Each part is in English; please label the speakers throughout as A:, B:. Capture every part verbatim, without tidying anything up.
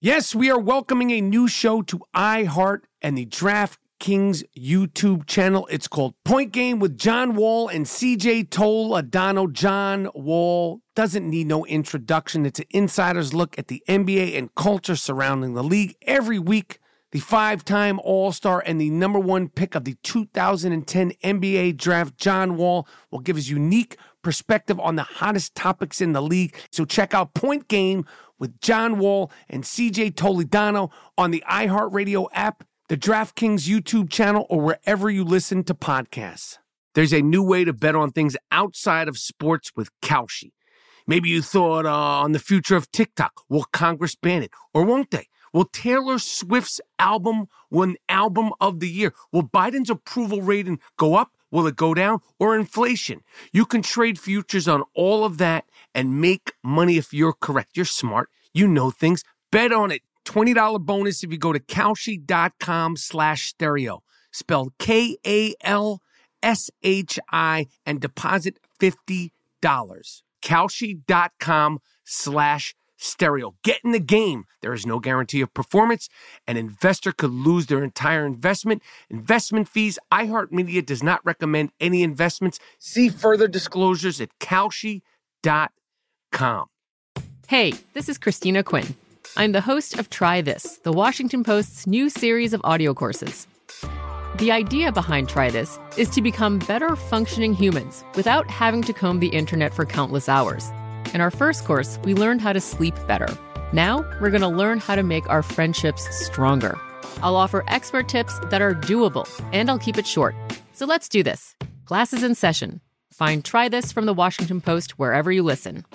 A: Yes, we are welcoming a new show to iHeart and the DraftKings YouTube channel. It's called Point Game with John Wall and C J Toledano. John Wall doesn't need no introduction. It's an insider's look at the N B A and culture surrounding the league. Every week, the five-time All-Star and the number one pick of the two thousand ten N B A draft, John Wall, will give his unique perspective on the hottest topics in the league. So check out Point Game with John Wall and C J Toledano on the iHeartRadio app, the DraftKings YouTube channel, or wherever you listen to podcasts. There's a new way to bet on things outside of sports with Kalshi. Maybe you thought uh, on the future of TikTok. Will Congress ban it? Or won't they? Will Taylor Swift's album win Album of the Year? Will Biden's approval rating go up? Will it go down? Or inflation? You can trade futures on all of that and make money if you're correct. You're smart. You know things. Bet on it. twenty dollars bonus if you go to Kalshi.com slash stereo. Spelled K A L S H I and deposit fifty dollars. Kalshi.com slash stereo. Get in the game. There is no guarantee of performance. An investor could lose their entire investment. Investment fees. iHeartMedia does not recommend any investments. See further disclosures at Kalshi dot com.
B: Hey, this is Christina Quinn. I'm the host of Try This, the Washington Post's new series of audio courses. The idea behind Try This is to become better functioning humans without having to comb the internet for countless hours. In our first course, we learned how to sleep better. Now, we're going to learn how to make our friendships stronger. I'll offer expert tips that are doable, and I'll keep it short. So let's do this. Class is in session. Find Try This from the Washington Post wherever you listen.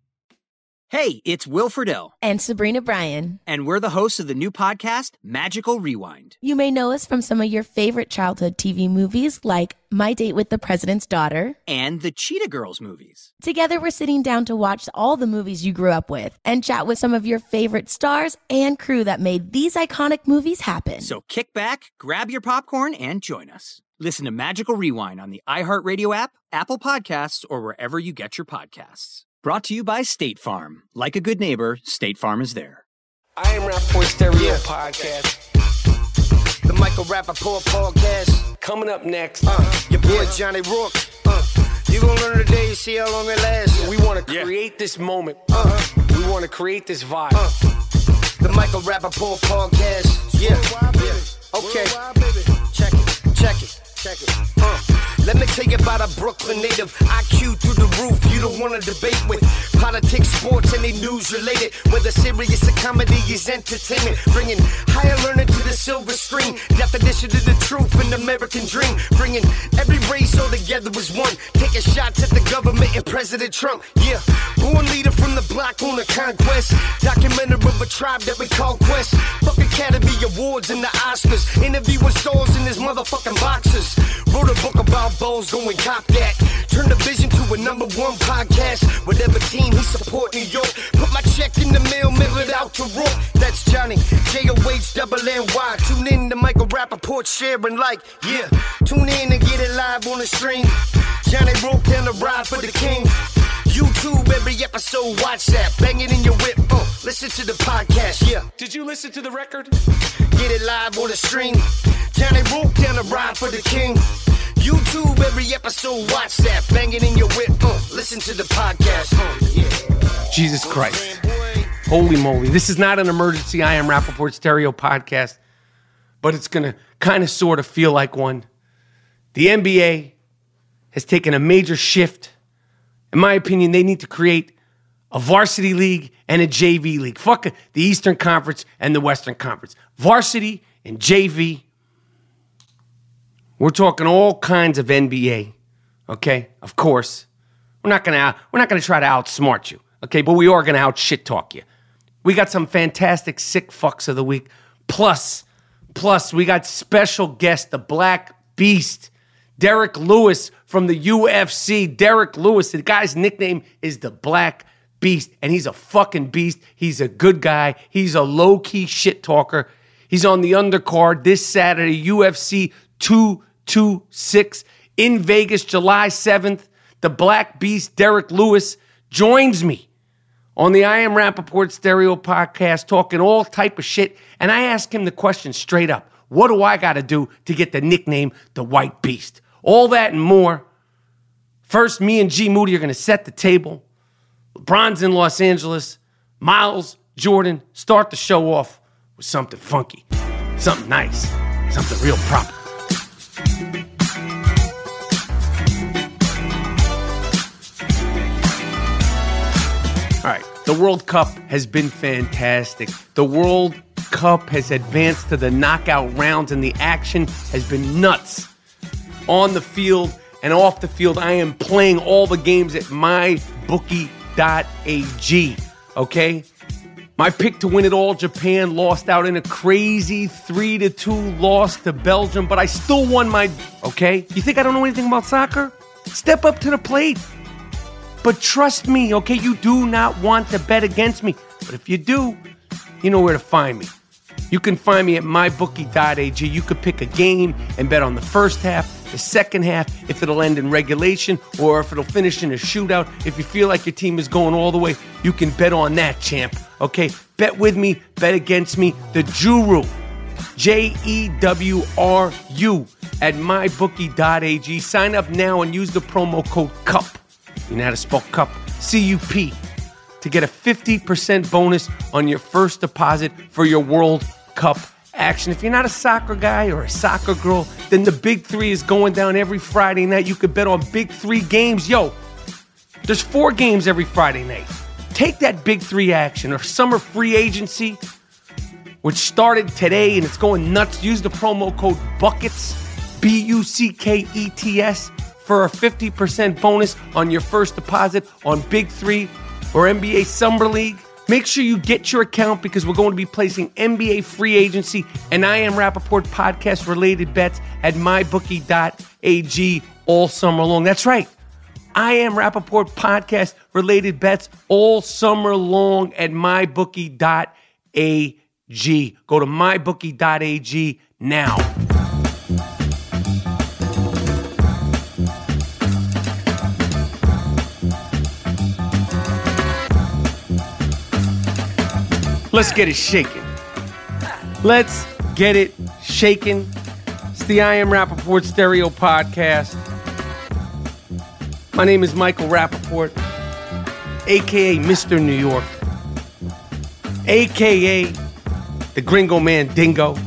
C: Hey, it's Will Friedle.
D: And Sabrina Bryan.
C: And we're the hosts of the new podcast, Magical Rewind.
D: You may know us from some of your favorite childhood T V movies like My Date with the President's Daughter.
C: And the Cheetah Girls movies.
D: Together, we're sitting down to watch all the movies you grew up with and chat with some of your favorite stars and crew that made these iconic movies happen.
C: So kick back, grab your popcorn, and join us. Listen to Magical Rewind on the iHeartRadio app, Apple Podcasts, or wherever you get your podcasts. Brought to you by State Farm. Like a good neighbor, State Farm is there.
E: I Am Rappaport Stereo yeah. Podcast. The Michael Rappaport Podcast. Coming up next, uh, your boy yeah. Johnny Rourke. Uh, you gonna learn today, see how long it lasts. We want to yeah. create this moment. Uh-huh. We want to create this vibe. Uh, the Michael Rappaport Podcast. Yeah. yeah. Okay. Check it. Check it. Check it. Uh. Let me tell you about a Brooklyn native. I Q through the roof, you don't want to debate with. Politics, sports, any news related. Whether serious or comedy is entertainment. Bringing higher learning to the silver screen. Definition of the truth and American dream. Bringing every race all together as one. Taking shots at the government and President Trump. Yeah, born leader from the block on the conquest. Documentary of a tribe that we call Quest. Fuck Academy Awards and the Oscars. Interviewing stars in his motherfucking boxes. Wrote a book about balls, go and cop that. Turn the vision to a number one podcast. Whatever team he support, New York. Put my check in the mail, mail it out to Rourke. That's Johnny, J O H double N Y. Tune in to Michael Rappaport, share and like. Yeah, tune in and get it live on the stream. Johnny Rourke down the ride for the king. YouTube, every episode, watch that. Bang it in your whip, uh, listen to the podcast, yeah.
A: Did you listen to the record?
E: Get it live on the stream. Johnny Rourke down the ride for the king. YouTube, every episode, watch that. Bang it in your whip, uh, listen to the podcast, uh, yeah.
A: Jesus Christ. Holy moly. This is not an emergency I Am Rappaport Stereo podcast, but it's going to kind of sort of feel like one. The N B A has taken a major shift. In my opinion, they need to create a varsity league and a J V league. Fuck the Eastern Conference and the Western Conference. Varsity and J V. We're talking all kinds of N B A, okay? Of course. We're not gonna we're not gonna try to outsmart you, okay? But we are gonna out shit talk you. We got some fantastic sick fucks of the week. Plus, plus we got special guest, the Black Beast, Derek Lewis from the U F C. Derek Lewis, the guy's nickname is the Black Beast, and he's a fucking beast. He's a good guy. He's a low-key shit talker. He's on the undercard this Saturday, U F C two twenty-six in Vegas, July seventh. The Black Beast, Derek Lewis, joins me on the I Am Rappaport Stereo podcast, talking all type of shit. And I ask him the question straight up. What do I got to do to get the nickname The White Beast? All that and more. First, me and G Moody are going to set the table. LeBron's in Los Angeles. Miles, Jordan, start the show off with something funky, something nice, something real proper. All right, the World Cup has been fantastic. The World Cup has advanced to the knockout rounds, and the action has been nuts. On the field and off the field, I am playing all the games at my bookie dot a g, okay? My pick to win it all, Japan, lost out in a crazy three to two loss to Belgium, but I still won my, okay? You think I don't know anything about soccer? Step up to the plate. But trust me, okay, you do not want to bet against me. But if you do, you know where to find me. You can find me at my bookie dot a g. You could pick a game and bet on the first half, the second half, if it'll end in regulation, or if it'll finish in a shootout. If you feel like your team is going all the way, you can bet on that, champ. Okay, bet with me, bet against me. The Juru, J E W R U, at my bookie dot a g. Sign up now and use the promo code CUP. You know how to spell CUP, C U P, to get a fifty percent bonus on your first deposit for your World Cup action. If you're not a soccer guy or a soccer girl, then the Big Three is going down every Friday night. You could bet on Big Three games. Yo, there's four games every Friday night. Take that Big Three action or summer free agency, which started today and it's going nuts. Use the promo code BUCKETS, B U C K E T S, for a fifty percent bonus on your first deposit on Big Three or N B A Summer League. Make sure you get your account because we're going to be placing N B A free agency and I Am Rappaport podcast related bets at my bookie dot a g all summer long. That's right. I Am Rappaport podcast related bets all summer long at my bookie dot a g. Go to my bookie dot a g now. Let's get it shaken. Let's get it shaken. It's the I Am Rappaport Stereo Podcast. My name is Michael Rappaport, a k a. Mister New York, a k a the Gringo Man Dingo.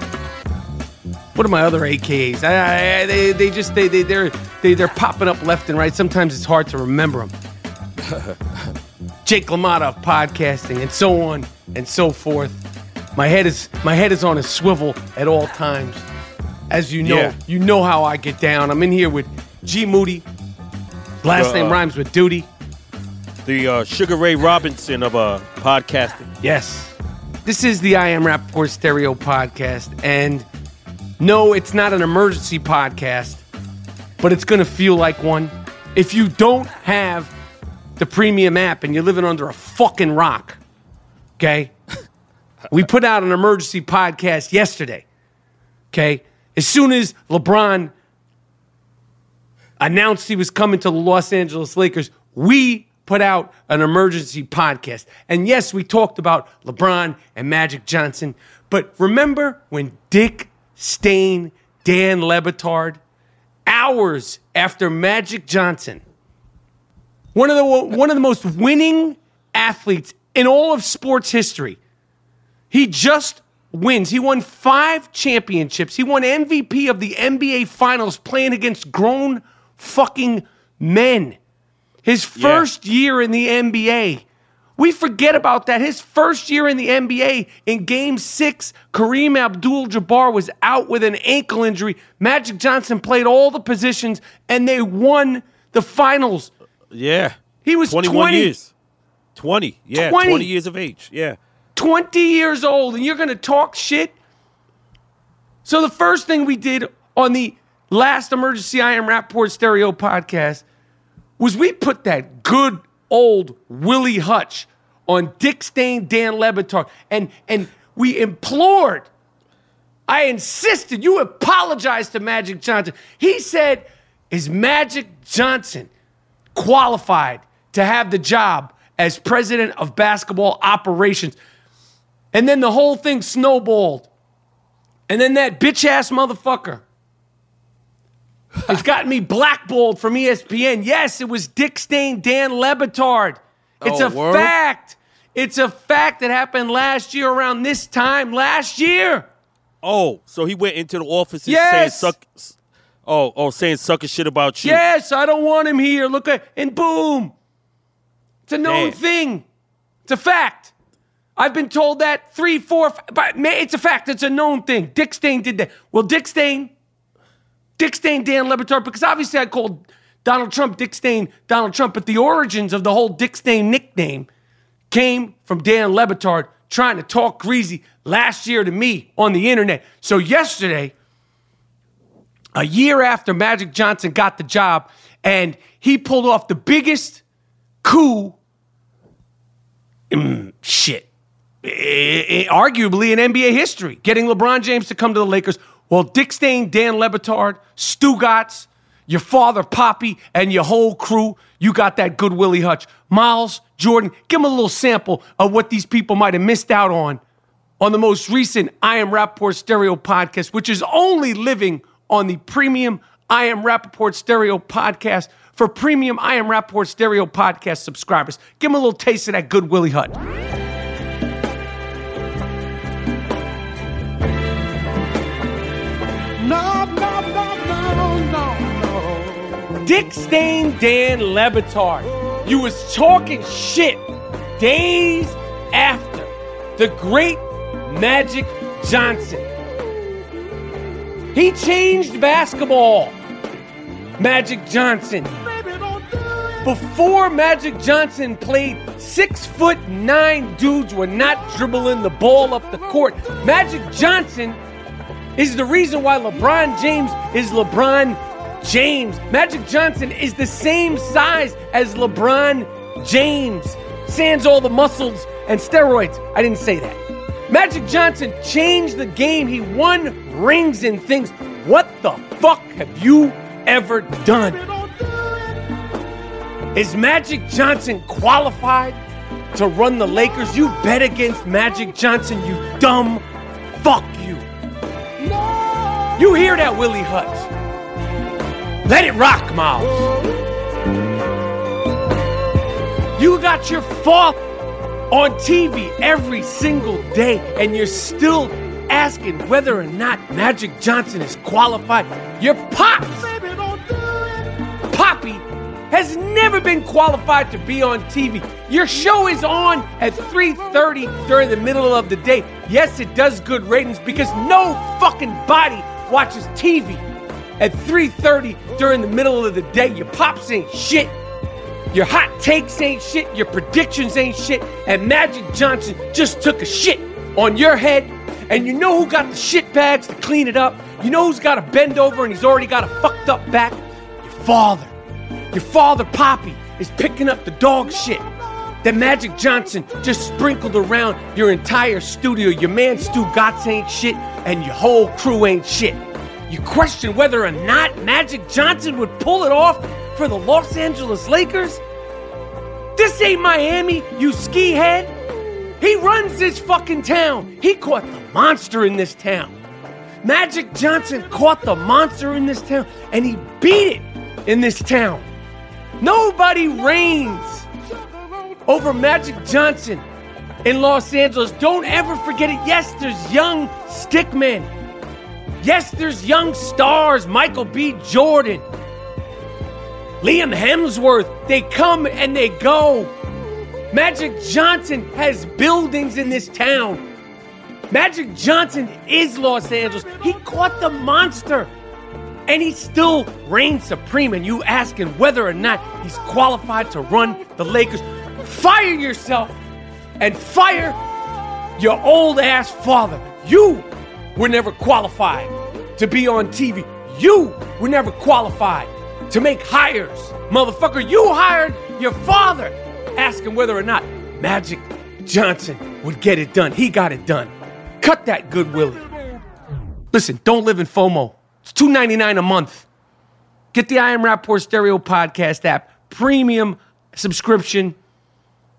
A: What are my other A K As? I, I, they, they just, they, they, they're, they, they're popping up left and right. Sometimes it's hard to remember them. Jake LaMotta of podcasting, and so on and so forth. My head is my head is on a swivel at all times. As you know, yeah. You know how I get down. I'm in here with G Moody. Last uh, name rhymes with duty.
F: The uh, Sugar Ray Robinson of uh, podcasting.
A: Yes. This is the I Am Rappaport Stereo Podcast. And no, it's not an emergency podcast, but it's going to feel like one. If you don't have the premium app and you're living under a fucking rock, okay? We put out an emergency podcast yesterday, okay? As soon as LeBron announced he was coming to the Los Angeles Lakers, we put out an emergency podcast. And yes, we talked about LeBron and Magic Johnson, but remember when Dick Stain, Dan Le Batard, hours after Magic Johnson, One of the one of the most winning athletes in all of sports history. He just wins. He won five championships. He won M V P of the N B A Finals playing against grown fucking men. His first yeah. year in the N B A. We forget about that. His first year in the N B A, in Game six, Kareem Abdul-Jabbar was out with an ankle injury. Magic Johnson played all the positions, and they won the finals.
F: Yeah.
A: He was
F: twenty-one
A: twenty.
F: years. twenty. Yeah, twenty. twenty years of age. Yeah.
A: twenty years old, and you're going to talk shit? So the first thing we did on the last Emergency I Am Rappaport Stereo podcast was we put that good old Willie Hutch on Dick Stain, Dan Le Batard, and, and we implored, I insisted, you apologized to Magic Johnson. He said, is Magic Johnson qualified to have the job as president of basketball operations. And then the whole thing snowballed. And then that bitch-ass motherfucker has gotten me blackballed from E S P N. Yes, it was Dick Stain, Dan Le Batard. It's
F: oh,
A: a
F: word?
A: fact. It's a fact that happened last year around this time last year.
F: Oh, so he went into the office and
A: Yes.
F: saying suck. Oh, oh, saying sucker shit about you.
A: Yes, I don't want him here. Look at and boom. It's a known
F: Damn.
A: thing. It's a fact. I've been told that three, four, f- but man, it's a fact. It's a known thing. Dick Stain did that. Well, Dick Stain, Dick Stain, Dan Le Batard, because obviously I called Donald Trump Dick Stain, Donald Trump, but the origins of the whole Dick Stain nickname came from Dan Le Batard trying to talk greasy last year to me on the internet. So yesterday, a year after Magic Johnson got the job, and he pulled off the biggest coup, mm, shit, I- I- arguably in N B A history, getting LeBron James to come to the Lakers. Well, Dick Stain, Dan Le Batard, Stugotz, your father, Poppy, and your whole crew, you got that good Willie Hutch. Miles, Jordan, give them a little sample of what these people might have missed out on on the most recent I Am Rappaport Stereo podcast, which is only living on the premium I Am Rappaport Stereo podcast for premium I Am Rappaport Stereo podcast subscribers. Give them a little taste of that good Willie Hutch.
E: No, no, no, no, no, no.
A: Dick Stain, Dan Le Batard, you was talking shit days after the great Magic Johnson. He changed basketball. Magic Johnson. Before Magic Johnson played, six foot nine dudes were not dribbling the ball up the court. Magic Johnson is the reason why LeBron James is LeBron James. Magic Johnson is the same size as LeBron James. Sans all the muscles and steroids. I didn't say that. Magic Johnson changed the game. He won rings and things. What the fuck have you ever done? Is Magic Johnson qualified to run the Lakers? You bet against Magic Johnson, you dumb fuck you. You hear that, Willie Hutch? Let it rock, Miles. You got your father on T V every single day, and you're still asking whether or not Magic Johnson is qualified. Your pops, Poppy, has never been qualified to be on T V. Your show is on at three thirty during the middle of the day. Yes, it does good ratings because no fucking body watches T V at three thirty during the middle of the day. Your pops ain't shit. Your hot takes ain't shit. Your predictions ain't shit. And Magic Johnson just took a shit on your head. And you know who got the shit bags to clean it up? You know who's got to bend over and he's already got a fucked up back? Your father. Your father, Poppy, is picking up the dog shit that Magic Johnson just sprinkled around your entire studio. Your man Stugotz ain't shit, and your whole crew ain't shit. You question whether or not Magic Johnson would pull it off for the Los Angeles Lakers? This ain't Miami, you ski head. He runs this fucking town. He caught the monster in this town. Magic Johnson caught the monster in this town, and he beat it in this town. Nobody reigns over Magic Johnson in Los Angeles. Don't ever forget it. Yes, there's young stickmen. Yes, there's young stars. Michael B. Jordan, Liam Hemsworth. They come and they go. Magic Johnson has buildings in this town. Magic Johnson is Los Angeles. He caught the monster. And he still reigns supreme, and you asking whether or not he's qualified to run the Lakers. Fire yourself and fire your old ass father. You were never qualified to be on T V. You were never qualified to make hires. Motherfucker, you hired your father, asking whether or not Magic Johnson would get it done. He got it done. Cut that good Willie. Listen, don't live in FOMO. It's two dollars and ninety-nine cents a month. Get the I Am Rappaport Stereo podcast app. Premium subscription.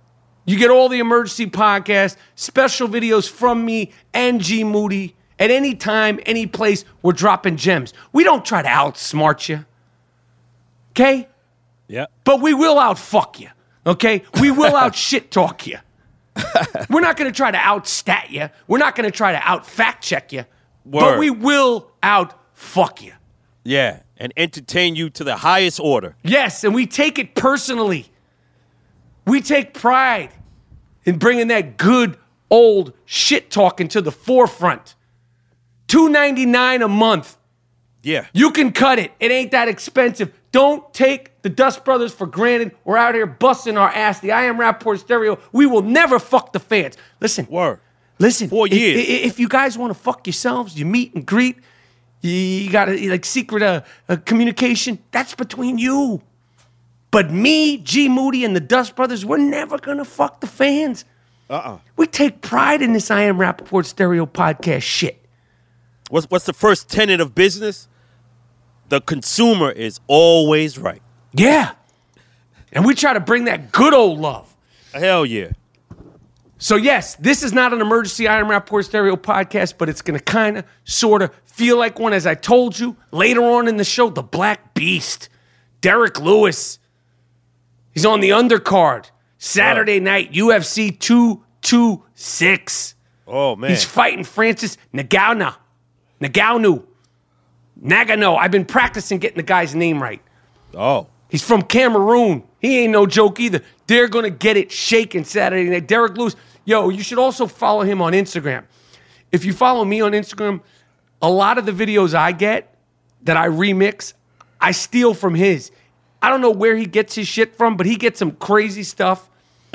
A: You get all the emergency podcasts, special videos from me and G Moody. At any time, any place, we're dropping gems. We don't try to outsmart you. Okay?
F: Yeah.
A: But we will outfuck you. Okay? We will out shit talk you. We're not going to try to outstat you. We're not going to try to out fact check you.
F: Word.
A: But we will out fuck you.
F: Yeah, and entertain you to the highest order.
A: Yes, and we take it personally. We take pride in bringing that good old shit talking to the forefront. two ninety-nine a month.
F: Yeah.
A: You can cut it. It ain't that expensive. Don't take the Dust Brothers for granted. We're out here busting our ass. The I Am Rappaport Stereo. We will never fuck the fans. Listen.
F: Word.
A: Listen.
F: Four
A: if,
F: years.
A: If you guys want to fuck yourselves, you meet and greet, you got a, like secret uh, uh, communication, that's between you. But me, G Moody, and the Dust Brothers, we're never going to fuck the fans.
F: Uh-uh.
A: We take pride in this I Am Rappaport Stereo podcast shit.
F: What's, what's the first tenet of business? The consumer is always right.
A: Yeah. And we try to bring that good old love.
F: Hell yeah.
A: So, yes, this is not an emergency I Am Rappaport Stereo podcast, but it's going to kind of, sort of feel like one. As I told you, later on in the show, the Black Beast, Derek Lewis. He's on the undercard. Saturday night, U F C two twenty-six.
F: Oh, man.
A: He's fighting Francis Ngannou. Ngannou. Nagano. I've been practicing getting the guy's name right.
F: Oh.
A: He's from Cameroon. He ain't no joke either. They're going to get it shaken Saturday night. Derek Lewis. Yo, you should also follow him on Instagram. If you follow me on Instagram, a lot of the videos I get that I remix, I steal from his. I don't know where he gets his shit from, but he gets some crazy stuff.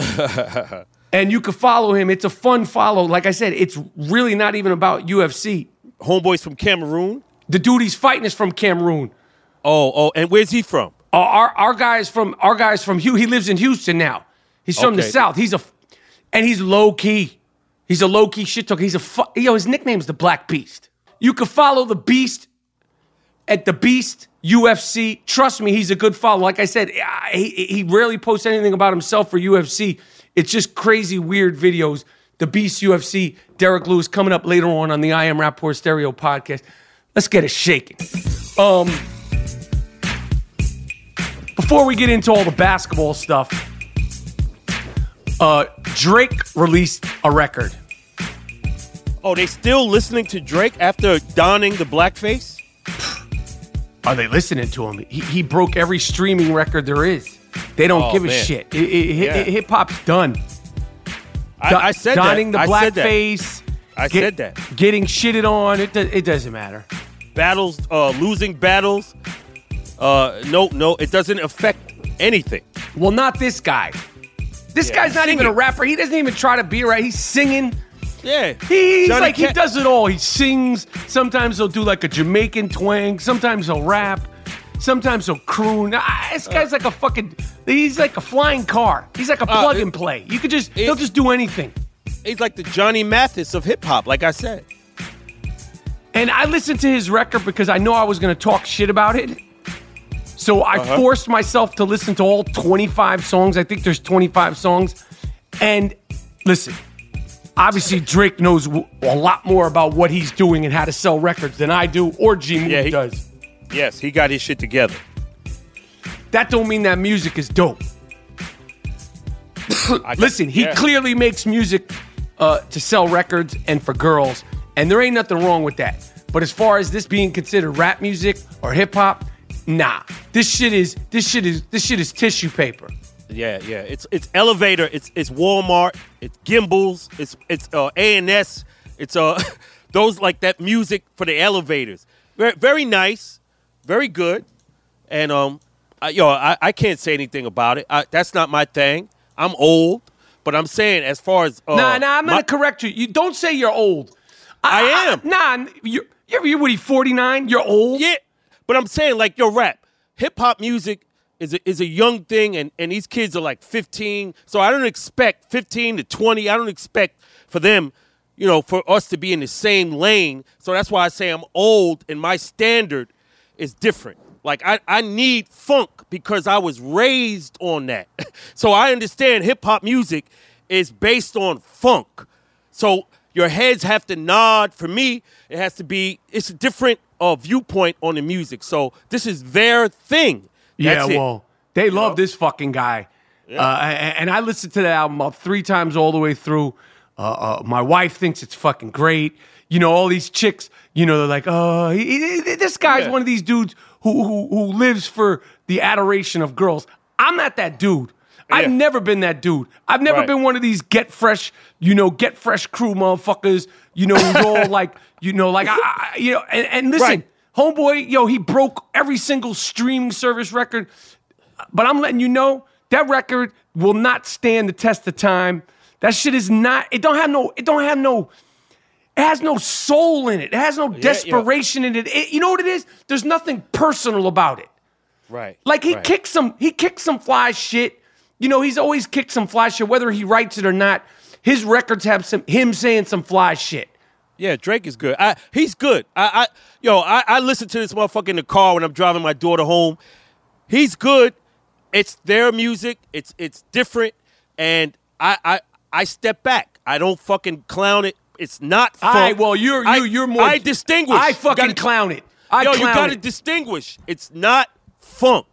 A: And you can follow him. It's a fun follow. Like I said, it's really not even about U F C.
F: Homeboy's from Cameroon?
A: The dude he's fighting is from Cameroon.
F: Oh, oh, and where's he from?
A: Uh, our our guy is from our guy is from Hugh. He lives in Houston now. He's from the
F: Okay.
A: South. He's a and he's low key. He's a low key shit talker. He's a fu- yo. His nickname's the Black Beast. You can follow the Beast at the Beast U F C. Trust me, he's a good follow. Like I said, he he rarely posts anything about himself for U F C. It's just crazy, weird videos. The Beast U F C. Derek Lewis coming up later on on the I Am Rappaport Stereo podcast. Let's get it shaking. Um. Before we get into all the basketball stuff, uh, Drake released a record.
F: Oh, they still listening to Drake after donning the blackface?
A: Are they listening to him? He, he broke every streaming record there is. They don't
F: Oh,
A: give a
F: man.
A: shit. It, it,
F: Yeah.
A: it, hip hop's done.
F: I, I said
A: Donning
F: that.
A: the
F: I said that.
A: blackface.
F: I
A: get-
F: said that.
A: Getting shitted on. It, do- it doesn't matter.
F: Battles, uh, losing battles. Uh, no, no, it doesn't affect anything.
A: Well, not this guy. This
F: Yeah,
A: guy's not
F: singing.
A: even a rapper. He doesn't even try to be right. He's singing.
F: Yeah.
A: He's
F: Johnny
A: like, he
F: Ca-
A: does it all. He sings. Sometimes he'll do like a Jamaican twang. Sometimes he'll rap. Sometimes he'll croon. Ah, this guy's like a fucking, he's like a flying car. He's like a
F: Uh,
A: plug
F: it-
A: and play. You could just,
F: it-
A: he'll just do anything.
F: He's like the Johnny Mathis of hip hop, like I said.
A: And I listened to his record because I know I was going to talk shit about it. So I
F: Uh-huh.
A: forced myself to listen to all twenty-five songs. I think there's twenty-five songs. And listen, obviously Drake knows w- a lot more about what he's doing and how to sell records than I do or G Moody
F: Yeah, he-
A: does.
F: Yes, he got his shit together.
A: That don't mean that music is dope.
F: I-
A: Listen, he
F: yeah.
A: clearly makes music uh, to sell records and for girls, and there ain't nothing wrong with that. But as far as this being considered rap music or hip hop, nah. This shit is this shit is this shit is tissue paper.
F: Yeah, yeah. It's it's elevator. It's it's Walmart. It's Gimbals. It's it's uh, A and S. It's uh those like that music for the elevators. Very very nice, very good. And um, I, yo, I, I can't say anything about it. I, that's not my thing. I'm old, but I'm saying as far as uh,
A: nah, nah. I'm
F: my-
A: gonna correct you. You don't say you're old.
F: I am.
A: Nah, you're you're, you're what? Are you forty-nine? You're old.
F: Yeah, but I'm saying like your rap, hip hop music is a, is a young thing, and, and these kids are like fifteen. So I don't expect fifteen to twenty. I don't expect for them, you know, for us to be in the same lane. So that's why I say I'm old, and my standard is different. Like I, I need funk because I was raised on that. So I understand hip hop music is based on funk. So your heads have to nod. For me, it has to be, it's a different uh, viewpoint on the music. So this is their thing. That's
A: yeah,
F: it.
A: well, they love
F: know?
A: this fucking guy.
F: Yeah.
A: Uh, and, and I listened to the album about three times all the way through. Uh, uh, my wife thinks it's fucking great. You know, all these chicks, you know, they're like, oh, he, he, this guy's
F: Yeah.
A: one of these dudes who, who who lives for the adoration of girls. I'm not that dude. I've
F: Yeah.
A: never been that dude. I've never
F: Right.
A: been one of these get fresh, you know, get fresh crew motherfuckers, you know, who's all like, you know, like, I, I, you know, and, and listen,
F: Right.
A: homeboy, yo, he broke every single streaming service record. But I'm letting you know, that record will not stand the test of time. That shit is not, it don't have no, it don't have no, it has no soul in it. It has no
F: yeah.
A: desperation in it. it. You know what it is? There's nothing personal about it.
F: Right.
A: Like he
F: right.
A: kicks some, he kicks some fly shit. You know, he's always kicked some fly shit, whether he writes it or not. His records have some him saying some fly shit.
F: Yeah, Drake is good. I, he's good. I, I yo, I, I listen to this motherfucker in the car when I'm driving my daughter home. He's good. It's their music. It's it's different, and I I, I step back. I don't fucking clown it. It's not fun.
A: All right, well, you're
F: I,
A: you, you're more.
F: I distinguish.
A: I
F: You
A: fucking
F: gotta-
A: clown it. I
F: Yo,
A: clown
F: you got to
A: it.
F: distinguish. It's not funk.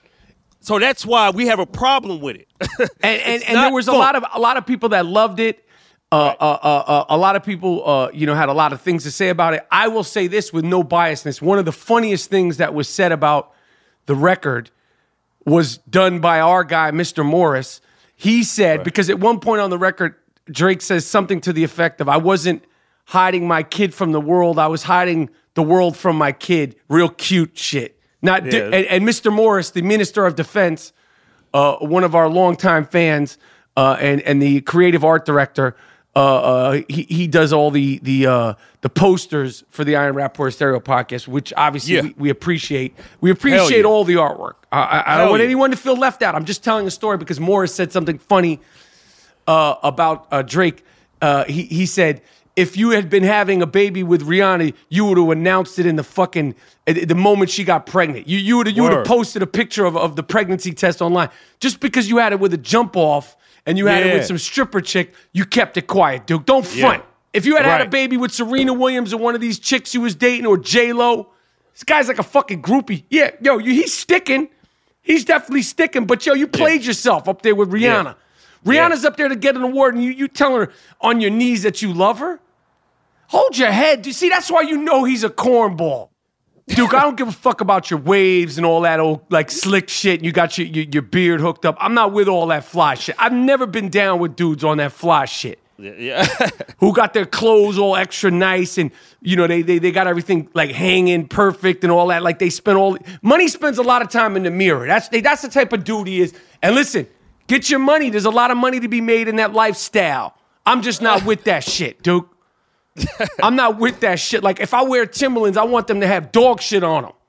F: So that's why we have a problem with it.
A: and and, and
F: not
A: there was a
F: funk.
A: lot of a lot of people that loved it. Uh, uh, uh, uh, a lot of people, uh, you know, had a lot of things to say about it. I will say this with no biasness. One of the funniest things that was said about the record was done by our guy, Mister Morris. He said, because at one point on the record, Drake says something to the effect of, I wasn't hiding my kid from the world. I was hiding the world from my kid. Real cute shit. Not di-
F: Yeah.
A: and, and Mister Morris, the Minister of Defense, uh, one of our longtime fans, uh, and and the creative art director, uh, uh, he he does all the the uh, the posters for the Iron Rapport Stereo podcast, which obviously
F: Yeah.
A: we, we appreciate. We appreciate
F: yeah.
A: all the artwork. I, I, I don't
F: Hell
A: want
F: yeah.
A: anyone to feel left out. I'm just telling a story because Morris said something funny uh, about uh, Drake. Uh, he he said, if you had been having a baby with Rihanna, you would have announced it in the fucking at the moment she got pregnant. You you would have you would have
F: Word.
A: posted a picture of, of the pregnancy test online. Just because you had it with a jump off and you had it
F: Yeah.
A: with some stripper chick, you kept it quiet, Duke. Don't
F: Yeah.
A: front. If you had had a
F: Right.
A: baby with Serena Williams or one of these chicks you was dating or J Lo, this guy's like a fucking groupie. Yeah, yo, you, he's sticking. He's definitely sticking. But yo, you played yourself up there with Rihanna. Rihanna's up there to get an award, and you you tell her on your knees that you love her. Hold your head. You see, that's why you know he's a cornball. Duke, I don't give a fuck about your waves and all that old like slick shit. You got your, your your beard hooked up. I'm not with all that fly shit. I've never been down with dudes on that fly shit.
F: Yeah.
A: Who got their clothes all extra nice and you know they they they got everything like hanging perfect and all that. Like they spend all money spends a lot of time in the mirror. That's they, that's the type of dude he is. And listen, get your money. There's a lot of money to be made in that lifestyle. I'm just not with that shit, Duke. I'm not with that shit. Like, if I wear Timberlands, I want them to have dog shit on them.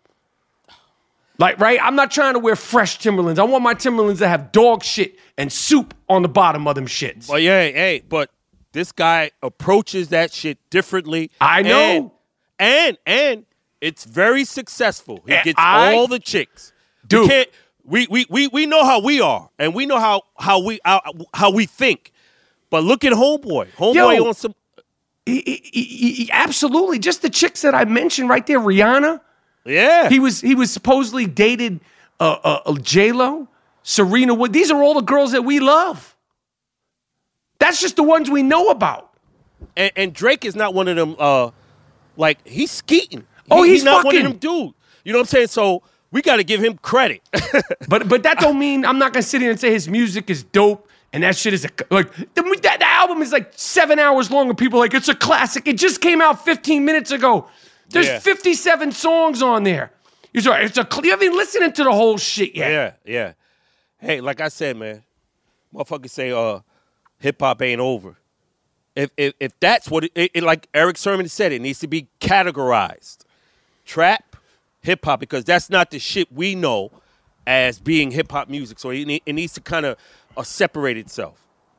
A: Like, right? I'm not trying to wear fresh Timberlands. I want my Timberlands to have dog shit and soup on the bottom of them shits.
F: Well, yeah, hey, but this guy approaches that shit differently.
A: I know.
F: And, and, and it's very successful. He
A: And
F: gets
A: I-
F: all the chicks.
A: Dude.
F: We can't, we, we, we, we know how we are, and we know how, how, we, how, how we think. But look at Homeboy. Homeboy
A: Yo.
F: on some...
A: He, he, he, he- absolutely. Just the chicks that I mentioned right there, Rihanna.
F: Yeah.
A: He was he was supposedly dated uh, uh, uh, J Lo, Serena Wood. These are all the girls that we love. That's just the ones we know about.
F: and, and Drake is not one of them, uh, like, he's skeeting.
A: Oh,
F: He-
A: he's
F: not one
A: fucking-
F: of them dudes. You know what I'm saying? So we got to give him credit.
A: But but that don't mean I'm not gonna sit here and say his music is dope and that shit is a like the, that, the album is like seven hours long and people are like it's a classic. It just came out fifteen minutes ago. There's
F: Yeah.
A: fifty-seven songs on there. You're sorry, it's a you haven't listening to the whole shit yet.
F: Yeah, yeah. Hey, like I said, man, motherfuckers say uh, hip hop ain't over. If if if that's what it, it, it like Eric Sermon said, it needs to be categorized. Trap, hip hop, because that's not the shit we know as being hip hop music. So it, ne- it needs to kind of uh, separate itself.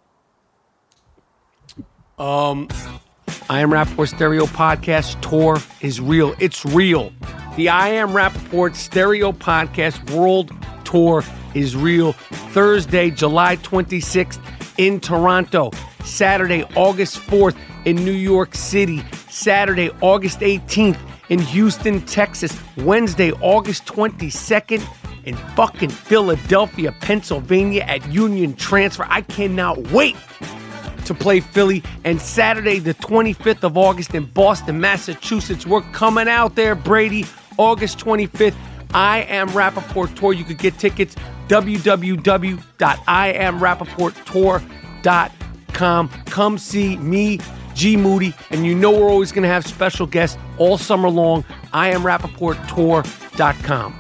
A: I Am Rapport Stereo Podcast tour is real. It's real. The I Am Rapport Stereo Podcast World Tour is real. Thursday, July twenty-sixth in Toronto. Saturday, August fourth in New York City. Saturday, August eighteenth in Houston, Texas. Wednesday, August twenty-second in fucking Philadelphia, Pennsylvania at Union Transfer. I cannot wait to play Philly. And Saturday, the twenty-fifth of August in Boston, Massachusetts. We're coming out there, Brady, August twenty-fifth. I Am Rappaport Tour. You could get tickets, w w w dot i am rappaport tour dot com. Come see me, G Moody, and you know we're always going to have special guests all summer long. i am rappaport tour dot com.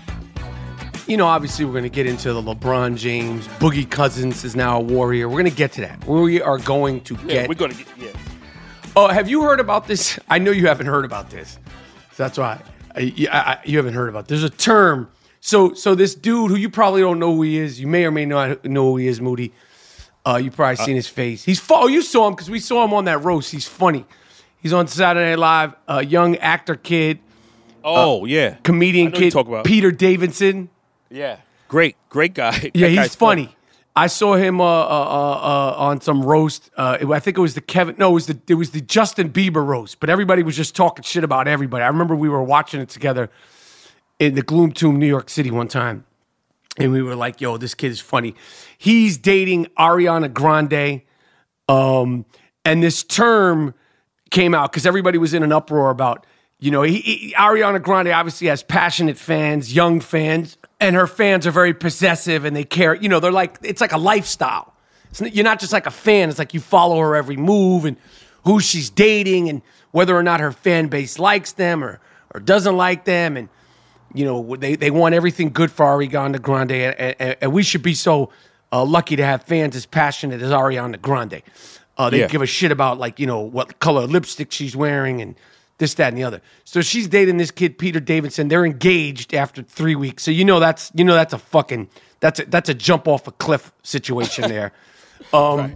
A: You know, obviously, we're going to get into the LeBron James. Boogie Cousins is now a Warrior. We're going to get to that. We are going to get...
F: Yeah, we're going to get... Yeah.
A: Oh, have you heard about this? I know you haven't heard about this. So that's why I, I, I, you haven't heard about it. There's a term. So so this dude who you probably don't know who he is, you may or may not know who he is, Moody. Uh, you've probably seen his face. He's fu- Oh, you saw him because we saw him on that roast. He's funny. He's on Saturday Night Live. A young actor kid.
F: Oh, uh, yeah.
A: Comedian kid. Talk about. Peter Davidson.
F: Yeah. Great. Great guy.
A: Yeah,
F: that
A: he's funny. Fun. I saw him uh, uh, uh, on some roast. Uh, it, I think it was the Kevin. No, it was the it was the Justin Bieber roast. But everybody was just talking shit about everybody. I remember we were watching it together in the Gloom Tomb, New York City, one time, and we were like, "Yo, this kid is funny." He's dating Ariana Grande, um, and this term came out because everybody was in an uproar about, you know, he, he, Ariana Grande obviously has passionate fans, young fans. And her fans are very possessive and they care. You know, they're like, it's like a lifestyle. It's not, you're not just like a fan. It's like you follow her every move and who she's dating and whether or not her fan base likes them or or doesn't like them. And, you know, they, they want everything good for Ariana Grande. And, and, and we should be so uh, lucky to have fans as passionate as Ariana Grande. Uh, they yeah. give a shit about, like, you know, what color lipstick she's wearing and this, that, and the other. So she's dating this kid, Peter Davidson. They're engaged after three weeks. So you know that's you know that's a fucking that's a, that's a jump off a cliff situation there. Um, right.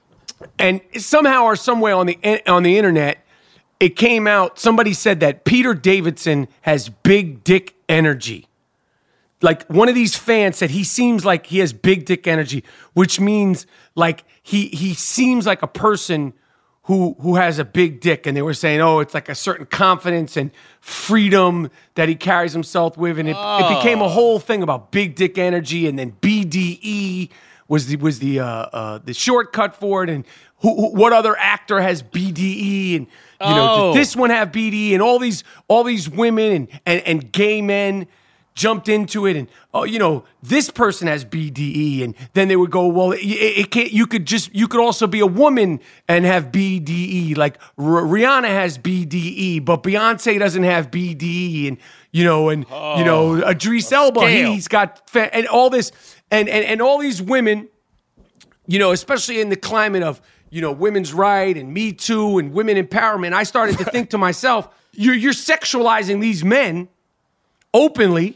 A: And somehow or some way on the on the internet, it came out. Somebody said that Peter Davidson has big dick energy. Like one of these fans said he seems like he has big dick energy, which means like he he seems like a person who who has a big dick, and they were saying, oh, it's like a certain confidence and freedom that he carries himself with, and it, oh. it became a whole thing about big dick energy, and then B D E was the was the uh, uh, the shortcut for it, and who, who, what other actor has B D E, and you know,
F: oh.
A: did this one have B D E, and all these all these women and and, and gay men jumped into it, and oh, you know, this person has B D E, and then they would go, well, it, it can't. You could just, you could also be a woman and have B D E. Like R- Rihanna has B D E, but Beyonce doesn't have B D E, and you know, and oh, you know, Idris Elba, scale. he's got, fa- and all this, and and and all these women, you know, especially in the climate of, you know, women's right and Me Too and women empowerment. I started to think to myself, you're you're sexualizing these men openly.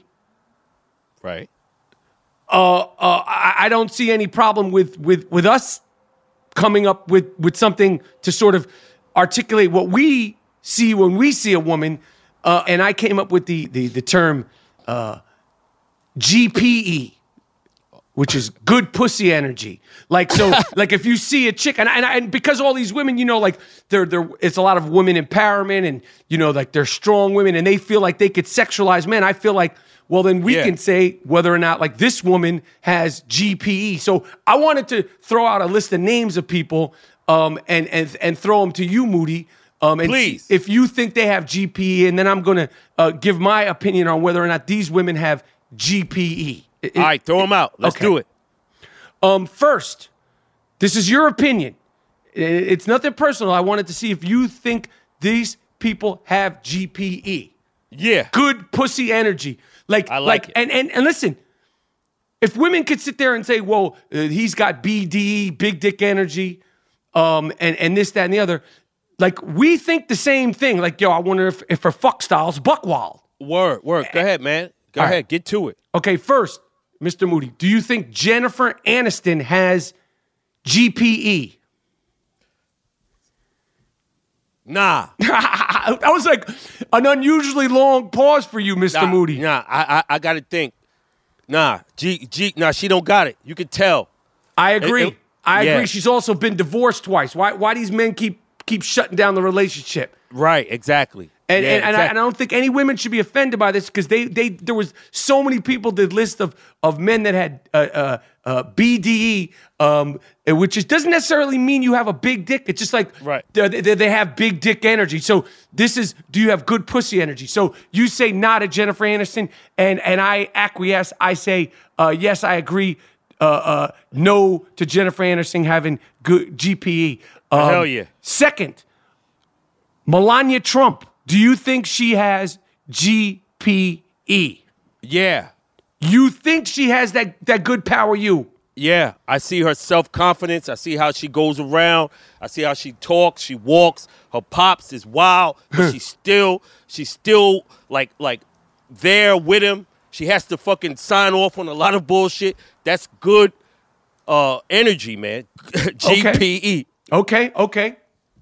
F: Right.
A: Uh, uh, I, I don't see any problem with, with, with us coming up with, with something to sort of articulate what we see when we see a woman. Uh, and I came up with the the, the term uh, G P E, which is good pussy energy. Like, so, like if you see a chick, and, and, and because all these women, you know, like they're, they're, it's a lot of women empowerment and, you know, like they're strong women and they feel like they could sexualize men. I feel like, well, then we yeah. can say whether or not, like, this woman has G P E. So I wanted to throw out a list of names of people um, and and and throw them to you, Moody. Um, and
F: Please.
A: If you think they have G P E, and then I'm going to uh, give my opinion on whether or not these women have G P E. It,
F: All right, throw them out. Let's okay. do it.
A: Um, first, this is your opinion. It's nothing personal. I wanted to see if you think these people have G P E.
F: Yeah.
A: Good pussy energy. Like,
F: I like,
A: like
F: it.
A: And, and and listen, if women could sit there and say, well, uh, he's got B D, big dick energy, um, and, and this, that, and the other, like, we think the same thing. Like, yo, I wonder if, if her fuck style's buckwild.
F: Word, word. Go ahead, man. Go All ahead. Right. Get to it.
A: Okay, first, Mister Moody, do you think Jennifer Aniston has G P E?
F: Nah.
A: That was like an unusually long pause for you, Mister
F: Nah,
A: Moody.
F: Nah, I I, I got to think. Nah, G G. Nah, she don't got it. You can tell.
A: I agree.
F: And,
A: I
F: Yeah.
A: agree. She's also been divorced twice. Why Why these men keep keep shutting down the relationship?
F: Right, exactly.
A: And
F: Yeah,
A: and, and, I,
F: exact-
A: and I don't think any women should be offended by this because they they there was so many people did list of of men that had uh, uh, uh, B D E, um, which is, doesn't necessarily mean you have a big dick. It's just like
F: Right.
A: they, they, they have big dick energy. So this is, do you have good pussy energy? So you say not at Jennifer Aniston, and and I acquiesce. I say uh, yes, I agree. Uh, uh, no to Jennifer Aniston having good G P E. Um,
F: Hell yeah.
A: Second, Melania Trump. Do you think she has G P E?
F: Yeah.
A: You think she has that, that good power you?
F: Yeah, I see her self-confidence. I see how she goes around. I see how she talks, she walks. Her pops is wild, but she's still, she's still like like there with him. She has to fucking sign off on a lot of bullshit. That's good uh, energy, man. G P E.
A: Okay, okay.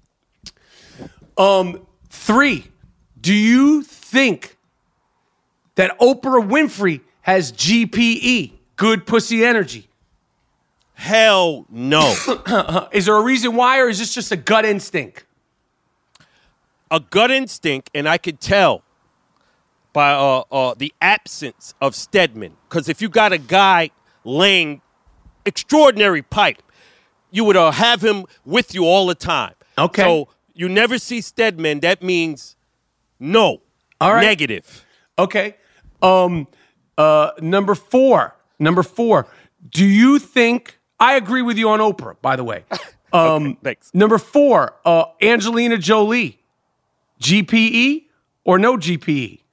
A: Um, three. Do you think that Oprah Winfrey has G P E, good pussy energy?
F: Hell no.
A: Is there a reason why, or is this just a gut instinct?
F: A gut instinct, and I could tell by uh, uh, the absence of Stedman. Because if you got a guy laying extraordinary pipe, you would uh, have him with you all the time.
A: Okay.
F: So you never see Stedman. That means no.
A: All right.
F: Negative.
A: Okay. Um, uh, number four. Number four. Do you think, I agree with you on Oprah, by the way. Um,
F: Okay, thanks.
A: Number four, uh, Angelina Jolie. G P E or no G P E?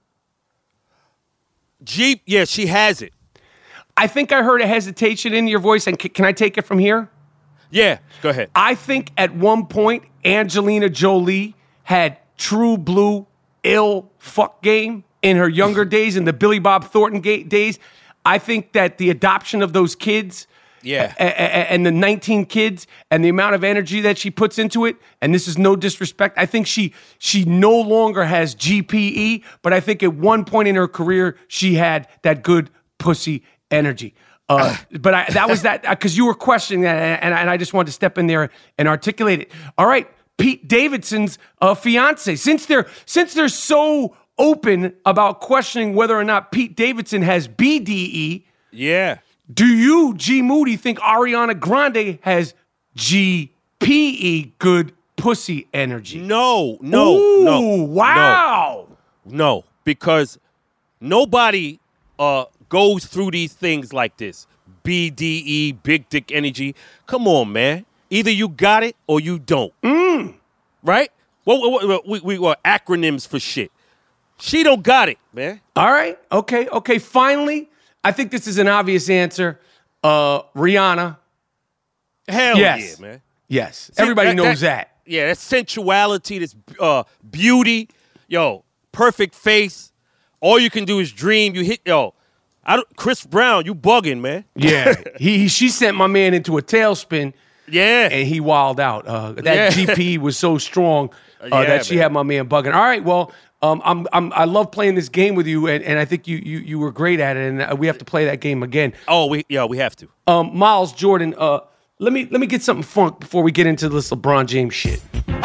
F: G, yeah, she has it.
A: I think I heard a hesitation in your voice, and c- can I take it from here?
F: Yeah, go ahead.
A: I think at one point, Angelina Jolie had true blue ill fuck game in her younger days, in the Billy Bob Thornton ga- days. I think that the adoption of those kids,
F: Yeah.
A: a- a- and the nineteen kids, and the amount of energy that she puts into it, and this is no disrespect, I think she she no longer has G P E, but I think at one point in her career, she had that good pussy energy. Uh, but I, that was that, because you were questioning that, and, and I just wanted to step in there and articulate it. All right, Pete Davidson's uh, fiance. Since they're since they're so open about questioning whether or not Pete Davidson has B D E,
F: Yeah.
A: do you, G Moody, think Ariana Grande has G P E, good pussy energy?
F: No, no,
A: Ooh,
F: no.
A: wow.
F: No, no, because nobody uh, goes through these things like this. B D E, big dick energy. Come on, man. Either you got it or you don't.
A: Mm.
F: Right? Well, we, we, we, we were acronyms for shit. She don't got it, man.
A: All right. Okay. Okay. Finally, I think this is an obvious answer. Uh, Rihanna.
F: Hell
A: Yes.
F: yeah, man.
A: Yes.
F: See,
A: Everybody knows that.
F: Yeah, that sensuality, this uh, beauty. Yo, perfect face. All you can do is dream. You hit, yo. I don't, Chris Brown, you bugging, man.
A: Yeah. he, he she sent my man into a tailspin,
F: Yeah.
A: and he wilded out. Uh, that
F: Yeah.
A: G P E was so strong uh,
F: Yeah,
A: that she
F: man.
A: had my man bugging. All right. Well, um, I'm I'm I love playing this game with you, and, and I think you you you were great at it, and uh, we have to play that game again.
F: Oh, we yeah, we have to.
A: Um, Miles Jordan. Uh, let me let me get something funk before we get into this LeBron James shit.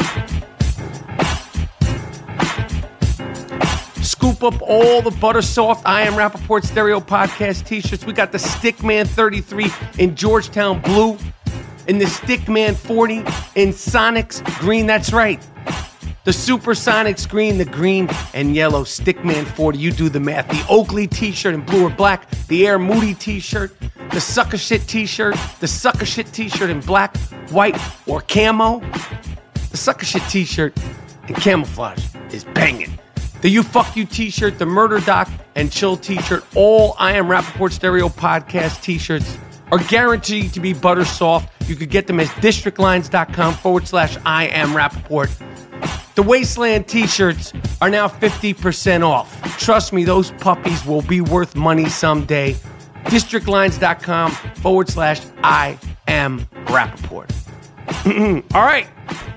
A: Scoop up all the butter soft I Am Rappaport Stereo Podcast t-shirts. We got the Stickman thirty-three in Georgetown blue, and the Stickman forty in Sonics green. That's right. The Supersonics green, the green and yellow Stickman forty. You do the math. The Oakley t-shirt in blue or black. The Air Moody t-shirt. The Sucker Shit t-shirt. The Sucker Shit t-shirt in black, white, or camo. The Sucker Shit t-shirt in camouflage is banging. The You Fuck You t-shirt, the Murder Doc and Chill t-shirt, all I Am Rappaport Stereo Podcast t-shirts are guaranteed to be butter soft. You could get them at districtlines.com forward slash I Am Rappaport. The Wasteland t-shirts are now fifty percent off. Trust me, those puppies will be worth money someday. districtlines.com forward slash I Am Rappaport. All right.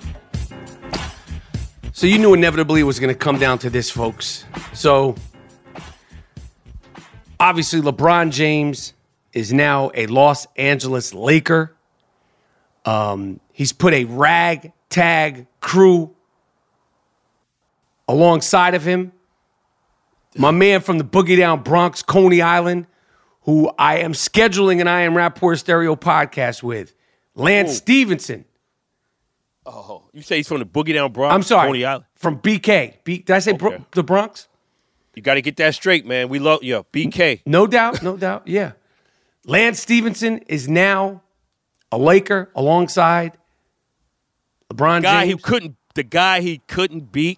A: So you knew inevitably it was going to come down to this, folks. So obviously LeBron James is now a Los Angeles Laker. Um, he's put a ragtag crew alongside of him. My man from the Boogie Down Bronx, Coney Island, who I am scheduling an I Am Rapport Stereo podcast with, Lance
F: Ooh.
A: Stevenson.
F: Oh, you say he's from the Boogie Down Bronx?
A: I'm sorry,
F: Coney Island.
A: from B K. B, did I say
F: Okay.
A: Bro- the Bronx?
F: You got to get that straight, man. We love you. B K.
A: No doubt, no doubt, yeah. Lance Stevenson is now a Laker alongside LeBron
F: Guy
A: James.
F: who couldn't, the guy he couldn't beat.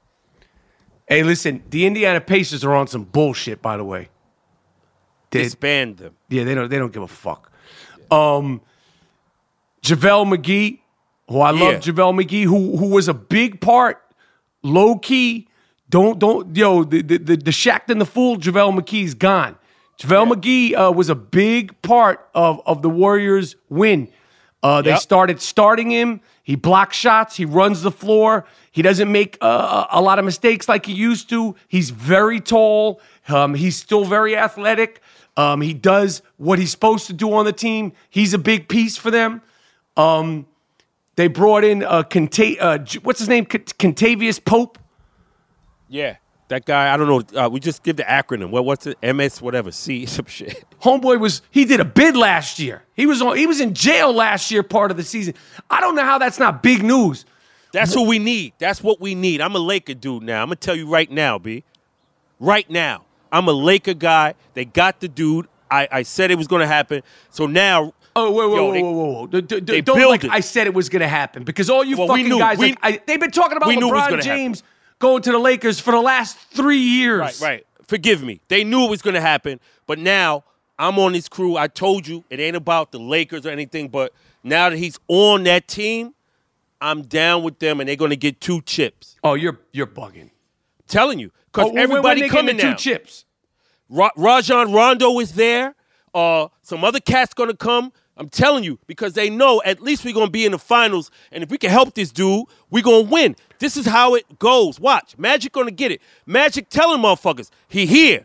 A: Hey, listen, the Indiana Pacers are on some bullshit, by the way. They-
F: Disband them.
A: Yeah, they don't. They don't give a fuck. Um, JaVale McGee, who I love,
F: Yeah.
A: JaVale McGee, who who was a big part, low key. Don't don't yo the the the, the Shaq and the Fool. JaVale McGee's gone. JaVale McGee uh, was a big part of of the Warriors' win. Uh, they
F: Yep.
A: started starting him. He blocks shots. He runs the floor. He doesn't make uh, a lot of mistakes like he used to. He's very tall. Um, he's still very athletic. Um, he does what he's supposed to do on the team. He's a big piece for them. Um, they brought in uh, Conta- uh, J- what's his name? C- Contavious Pope.
F: Yeah. That guy, I don't know. Uh, we just give the acronym. What what's it? M S whatever. C some shit.
A: Homeboy was he did a bid last year. He was on. He was in jail last year, part of the season. I don't know how that's not big news.
F: That's who we need. That's what we need. I'm a Laker dude now. I'm gonna tell you right now, B. Right now, I'm a Laker guy. They got the dude. I, I said it was gonna happen. So now,
A: Oh, wait, wait,
F: Yo,
A: whoa,
F: they-
A: whoa, whoa, whoa. D- d-
F: they
A: don't
F: build
A: like
F: it.
A: I said it was going to happen because all you
F: Well, we
A: fucking
F: knew.
A: guys,
F: We-
A: like, I, they've been talking about
F: we knew it was
A: LeBron
F: gonna
A: James going to the Lakers for the last three years.
F: right, right. Forgive me. They knew it was gonna happen, but now I'm on this crew. I told you it ain't about the Lakers or anything, but now that he's on that team, I'm down with them, and they're gonna get two chips.
A: Oh, you're you're bugging.
F: Telling you, because
A: Oh, when- when
F: everybody
A: they get
F: coming
A: the two
F: now.
A: chips.
F: Ra- Rajon Rondo is there. Uh, some other cat's gonna come. I'm telling you, because they know at least we're gonna be in the finals, and if we can help this dude, we're gonna win. This is how it goes. Watch, Magic gonna get it. Magic telling motherfuckers, he here.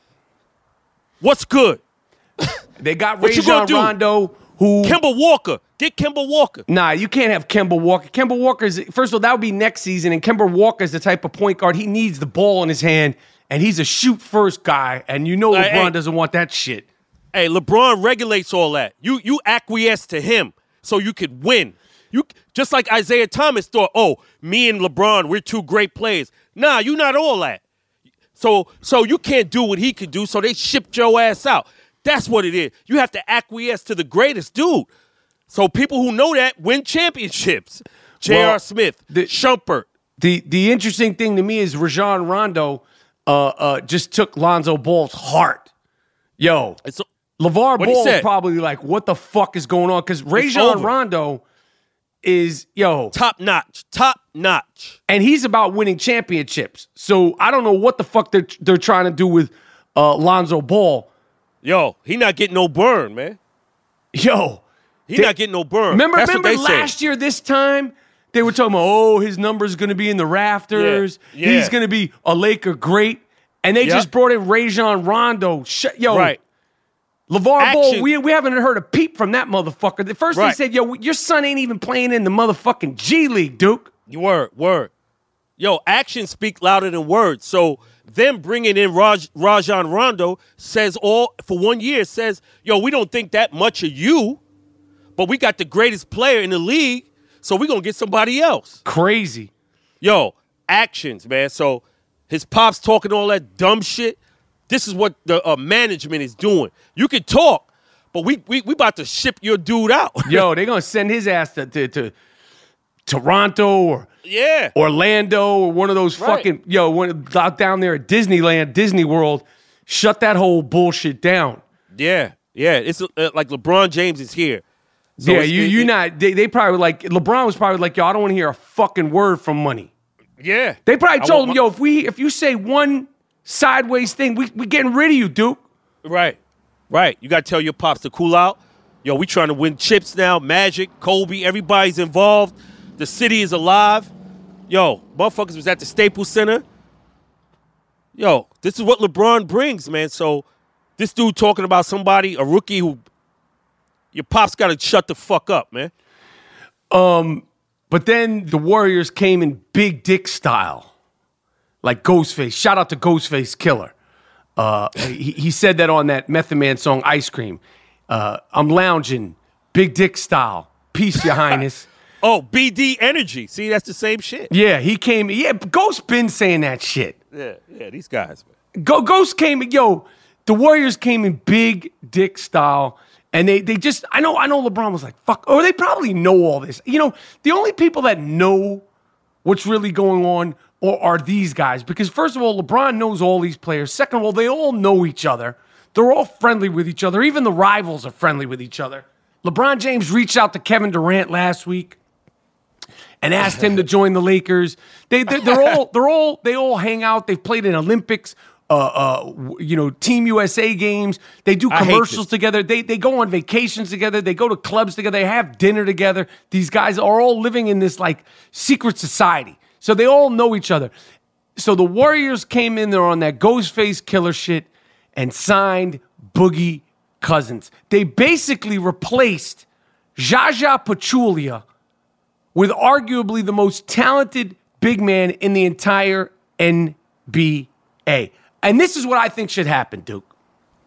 F: What's good?
A: They got
F: What you gonna
A: Rajon
F: do?
A: Rondo, who
F: Kemba Walker, get Kemba Walker.
A: Nah, you can't have Kemba Walker. Kemba Walker's first of all, that would be next season, and Kemba Walker's the type of point guard he needs the ball in his hand, and he's a shoot first guy, and you know
F: Hey,
A: LeBron
F: hey.
A: doesn't want that shit.
F: Hey, LeBron regulates all that. You you acquiesce to him so you could win. You just like Isaiah Thomas thought, oh, me and LeBron, we're two great players. Nah, you not all that. So so you can't do what he could do, so they shipped your ass out. That's what it is. You have to acquiesce to the greatest dude. So people who know that win championships. J R.
A: Well,
F: Smith,
A: the-
F: Shumpert.
A: The the interesting thing to me is Rajon Rondo uh, uh, just took Lonzo Ball's heart. Yo,
F: It's,
A: LeVar
F: What'd he
A: Ball is
F: say?
A: probably like, what the fuck is going on? Because Rajon
F: over.
A: Rondo is, yo,
F: top notch, top notch.
A: and he's about winning championships. So I don't know what the fuck they're, they're trying to do with uh, Lonzo Ball.
F: Yo, he not getting no burn, man.
A: Yo,
F: He
A: They-
F: not getting no burn.
A: remember,
F: That's
A: remember
F: what they
A: last
F: say.
A: year this time? They were talking about, oh, his number's going to be in the rafters.
F: Yeah, yeah.
A: He's going to be a Laker great. And they
F: Yep.
A: just brought in Rajon Rondo. Sh- yo,
F: Right.
A: LeVar Ball,
F: Action.
A: we, we haven't heard a peep from that motherfucker. The first
F: Right.
A: they said, yo, your son ain't even playing in the motherfucking G League, Duke.
F: Word, word. Yo, actions speak louder than words. So them bringing in Raj, Rajon Rondo says all, for one year, says, yo, we don't think that much of you, but we got the greatest player in the league, so we're going to get somebody else.
A: Crazy.
F: Yo, actions, man. So his pops talking all that dumb shit. This is what the uh, management is doing. You can talk, but we we we about to ship your dude out.
A: Yo, they're going to send his ass to, to, to Toronto or
F: yeah.
A: Orlando or one of those
F: Right.
A: fucking, yo, one, out down there at Disneyland, Disney World. Shut that whole bullshit down.
F: Yeah, yeah. It's uh, like LeBron James is here. So
A: yeah,
F: it's-
A: you
F: it-
A: you
F: it-
A: not, they, they probably like, LeBron was probably like, yo, I don't want to hear a fucking word from money.
F: Yeah.
A: They probably
F: I
A: told
F: want
A: him,
F: my-
A: yo, if we if you say one sideways thing, we we getting rid of you, Duke.
F: Right, right. You got to tell your pops to cool out. Yo, we trying to win chips now. Magic, Kobe, everybody's involved. The city is alive. Yo, motherfuckers was at the Staples Center. Yo, this is what LeBron brings, man. So this dude talking about somebody, a rookie who, your pops got to shut the fuck up, man.
A: Um, but then the Warriors came in big dick style, like Ghostface. Shout out to Ghostface Killer. Uh, he, he said that on that Method Man song, Ice Cream. Uh, I'm lounging, big dick style. Peace, Your Highness.
F: Oh, B D Energy. See, that's the same shit.
A: Yeah, he came. Yeah, Ghost been saying that shit.
F: Yeah, yeah, these guys, man.
A: Go, Ghost came. Yo, the Warriors came in big dick style, and they they just. I know. I know. LeBron was like, "Fuck," or they probably know all this. You know, the only people that know what's really going on or are these guys, because first of all, LeBron knows all these players. Second of all, they all know each other. They're all friendly with each other. Even the rivals are friendly with each other. LeBron James reached out to Kevin Durant last week and asked him to join the Lakers. They, they they're all they're all they all hang out. They've played in Olympics, uh, uh, you know, Team U S A games. They do commercials together. They they go on vacations together. They go to clubs together. They have dinner together. These guys are all living in this like secret society. So they all know each other. So the Warriors came in there on that Ghostface Killer shit and signed Boogie Cousins. They basically replaced Zaza Pachulia with arguably the most talented big man in the entire N B A. And this is what I think should happen, Duke.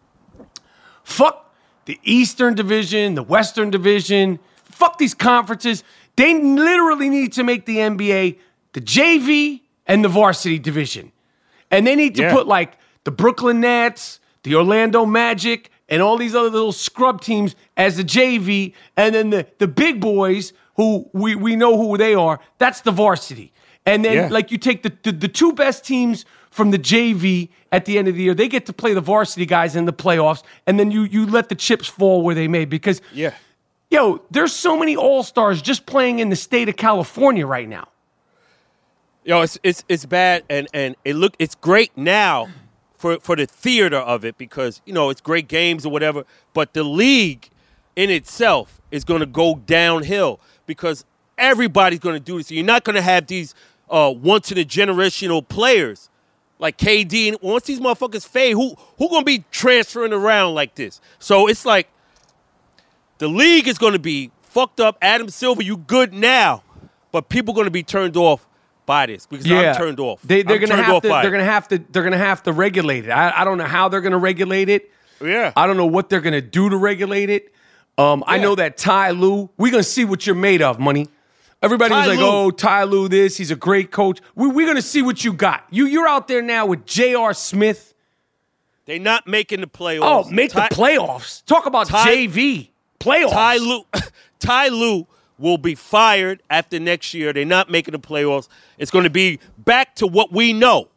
A: Fuck the Eastern Division, the Western Division. Fuck these conferences. They literally need to make the N B A the J V and the varsity division. And they need to yeah. put like the Brooklyn Nets, the Orlando Magic, and all these other little scrub teams as the J V. And then the, the big boys, who we, we know who they are, that's the varsity. And then yeah. like you take the, the, the two best teams from the J V at the end of the year, they get to play the varsity guys in the playoffs, and then you you let the chips fall where they may. Because,
F: yeah.
A: yo, there's so many all-stars just playing in the state of California right now.
F: Yo, it's it's it's bad, and, and it look it's great now for, for the theater of it because, you know, it's great games or whatever, but the league in itself is going to go downhill because everybody's going to do this. You're not going to have these uh, once-in-a-generational players like K D. And once these motherfuckers fade, who who going to be transferring around like this? So it's like the league is going to be fucked up. Adam Silver, you good now, but people are going to be turned off by this because yeah. I'm turned off.
A: They, they're going to have to.
F: They're
A: going to have to. They're going to have to regulate it. I, I don't know how they're going to regulate it.
F: Yeah.
A: I don't know what they're going to do to regulate it. Um, yeah. I know that Ty Lue. We're going to see what you're made of, money. Everybody Ty was like, Lue. "Oh, Ty Lue, this. He's a great coach." We, we're going to see what you got. You you're out there now with J R. Smith.
F: They're not making the playoffs.
A: Oh, make Ty, the playoffs. Talk about Ty, J V playoffs.
F: Ty Lue. Ty Lue will be fired after next year. They're not making the playoffs. It's going to be back to what we know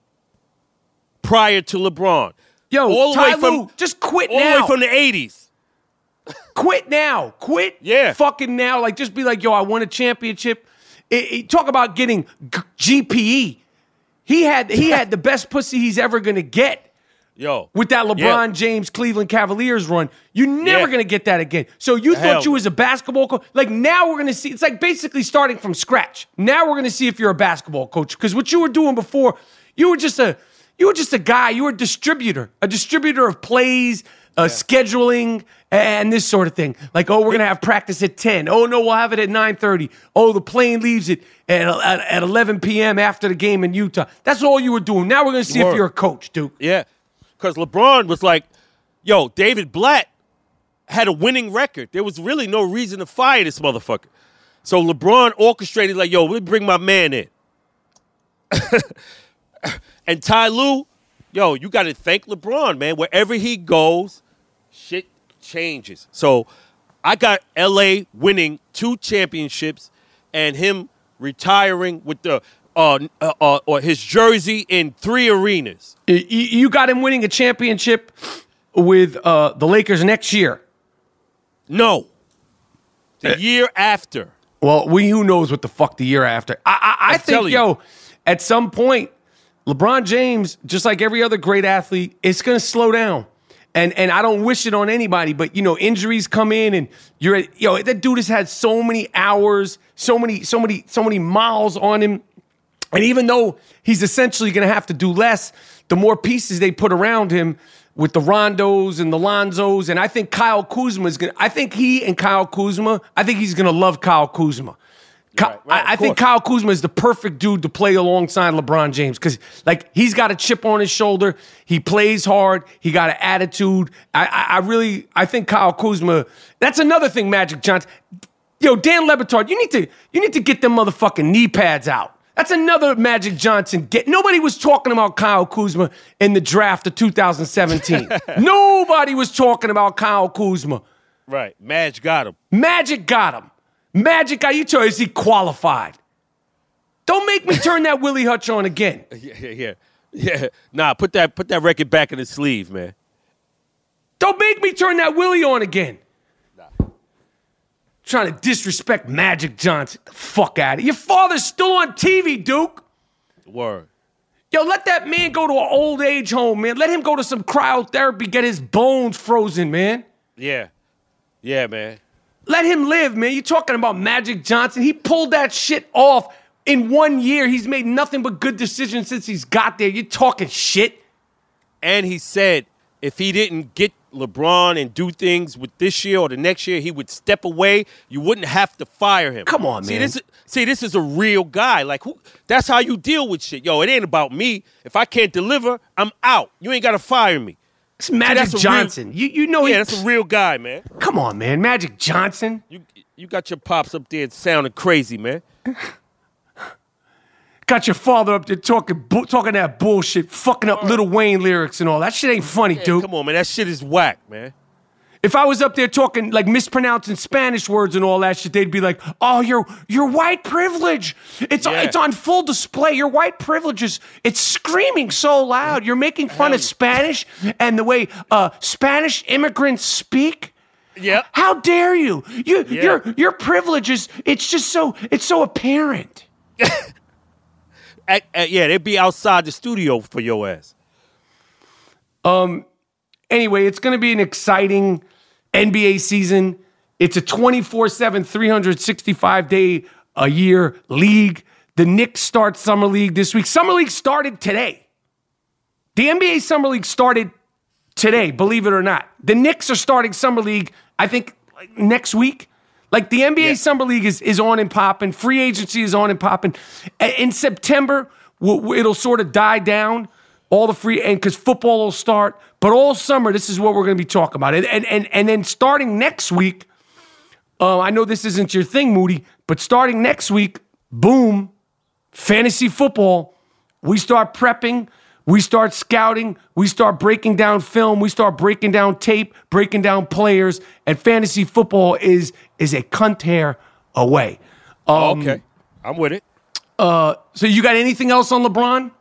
F: prior to LeBron.
A: Yo,
F: all the
A: Ty
F: way from,
A: Lue, just quit
F: all
A: now.
F: All the way from the eighties.
A: Quit now. Quit
F: yeah.
A: fucking now. Like, just be like, yo, I won a championship. It, it, talk about getting g- G P E. He had he had the best pussy he's ever going to get.
F: Yo,
A: with that LeBron
F: yeah.
A: James Cleveland Cavaliers run, you're never
F: yeah.
A: going to get that again. So you
F: Hell.
A: thought you was a basketball coach. Like now we're going to see, it's like basically starting from scratch. Now we're going to see if you're a basketball coach. Because what you were doing before, you were just a you were just a guy. You were a distributor, a distributor of plays, uh, yeah. scheduling, and this sort of thing. Like, oh, we're going to have practice at ten. Oh, no, we'll have it at nine thirty. Oh, the plane leaves it at, at, at eleven p.m. after the game in Utah. That's all you were doing. Now we're going to see
F: Word.
A: if you're a coach, Duke.
F: Yeah. Because LeBron was like, yo, David Blatt had a winning record. There was really no reason to fire this motherfucker. So LeBron orchestrated like, yo, let me bring my man in. And Ty Lue, yo, you got to thank LeBron, man. Wherever he goes, shit changes. So I got L A winning two championships and him retiring with the Uh, uh, uh, or his jersey in three arenas.
A: You got him winning a championship with uh, the Lakers next year.
F: No, the uh, year after.
A: Well, we who knows what the fuck the year after. I, I, I think, yo, at some point, LeBron James, just like every other great athlete, it's going to slow down. And and I don't wish it on anybody, but you know, injuries come in, and you're, you know, that dude has had so many hours, so many, so many, so many miles on him. And even though he's essentially going to have to do less, the more pieces they put around him with the Rondos and the Lonzos, and I think Kyle Kuzma is going to, I think he and Kyle Kuzma, I think he's going to love Kyle Kuzma Right, right, I, I think Kyle Kuzma is the perfect dude to play alongside LeBron James because, like, he's got a chip on his shoulder. He plays hard. He got an attitude. I, I, I really, I think Kyle Kuzma. That's another thing, Magic Johnson. Yo, Dan Le Batard, you need to, you need to get them motherfucking knee pads out. That's another Magic Johnson get. Nobody was talking about Kyle Kuzma in the draft of two thousand seventeen. Nobody was talking about Kyle Kuzma.
F: Right, Magic got him.
A: Magic got him. Magic guy, you tell, is he qualified? Don't make me turn that Willie Hutch on again.
F: Yeah, yeah, yeah. Yeah. Nah, put that put that record back in the sleeve, man.
A: Don't make me turn that Willie on again. Nah. Trying to disrespect Magic Johnson. Get the fuck out of here. Your father's still on T V, Duke.
F: Word.
A: Yo, let that man go to an old age home, man. Let him go to some cryotherapy, get his bones frozen, man.
F: Yeah. Yeah, man.
A: Let him live, man. You're talking about Magic Johnson. He pulled that shit off in one year. He's made nothing but good decisions since he's got there. You're talking shit.
F: And he said if he didn't get LeBron and do things with this year or the next year, he would step away. You wouldn't have to fire him.
A: Come on,
F: see,
A: man.
F: This is, see, this is a real guy. Like, who? That's how you deal with shit. Yo, it ain't about me. If I can't deliver, I'm out. You ain't got to fire me.
A: It's Magic
F: See,
A: Johnson.
F: Real,
A: you you know
F: yeah,
A: he,
F: that's a real guy, man.
A: Come on, man. Magic Johnson.
F: You you got your pops up there sounding crazy, man.
A: Got your father up there talking bu- talking that bullshit, fucking up Lil Wayne lyrics and all. That shit ain't funny,
F: Yeah,
A: dude.
F: come on, man. That shit is whack, man.
A: If I was up there talking, like, mispronouncing Spanish words and all that shit, they'd be like, oh, your your white privilege. It's
F: Yeah.
A: it's on full display. Your white privilege is, it's screaming so loud. You're making fun
F: Hell
A: of
F: yeah.
A: Spanish and the way uh, Spanish immigrants speak.
F: Yep.
A: How dare you? You
F: Yeah.
A: your your privilege is, it's just so, it's so apparent.
F: At, at, yeah, they'd be outside the studio for your ass.
A: Anyway, it's going to be an exciting N B A season. It's a twenty-four seven, three hundred sixty-five day a year league. The Knicks start Summer League this week. Summer League started today. The N B A Summer League started today, believe it or not. The Knicks are starting Summer League, I think, like, next week. Like, the N B A
F: Yeah.
A: Summer League is, is on and popping. Free agency is on and popping. A- In September, w- w- it'll sort of die down. All the free, and because football will start. But all summer, this is what we're going to be talking about. And, and, and, and then starting next week, uh, I know this isn't your thing, Moody, but starting next week, boom, fantasy football. We start prepping. We start scouting. We start breaking down film. We start breaking down tape, breaking down players. And fantasy football is, is a cunt hair away. Um,
F: Okay, I'm with it.
A: Uh, so you got anything else on LeBron?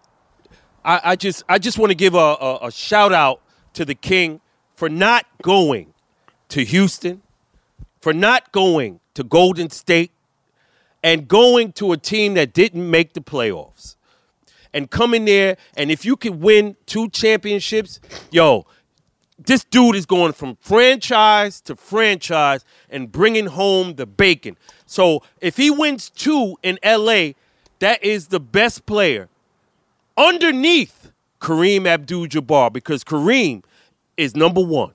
F: I, I just I just want to give a, a, a shout out to the King for not going to Houston, for not going to Golden State, and going to a team that didn't make the playoffs. And coming there, and if you could win two championships, yo, this dude is going from franchise to franchise and bringing home the bacon. So if he wins two in L A, that is the best player underneath Kareem Abdul-Jabbar, because Kareem is number one.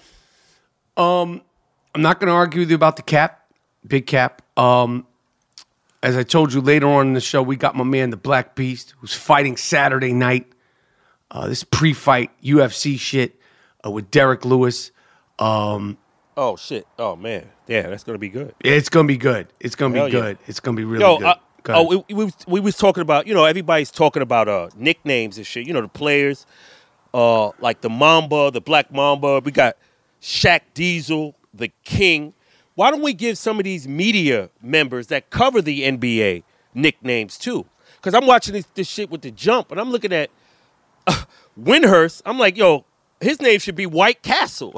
A: Um, I'm not going to argue with you about the cap, big cap. Um, as I told you later on in the show, we got my man, the Black Beast, who's fighting Saturday night. Uh, this pre-fight U F C shit uh, with Derek Lewis. Um,
F: Oh, shit. Oh, man. Yeah, that's going to be good.
A: it's going to be good. It's going to
F: Hell
A: be
F: yeah.
A: good. It's going to be really
F: Yo,
A: good.
F: uh,
A: Go ahead.
F: oh, we, we, we was talking about, you know, everybody's talking about uh, nicknames and shit. You know, the players, uh, like the Mamba, the Black Mamba. We got Shaq Diesel, the King. Why don't we give some of these media members that cover the N B A nicknames too? Because I'm watching this, this shit with the Jump, and I'm looking at uh, Windhurst. I'm like, yo, his name should be White Castle.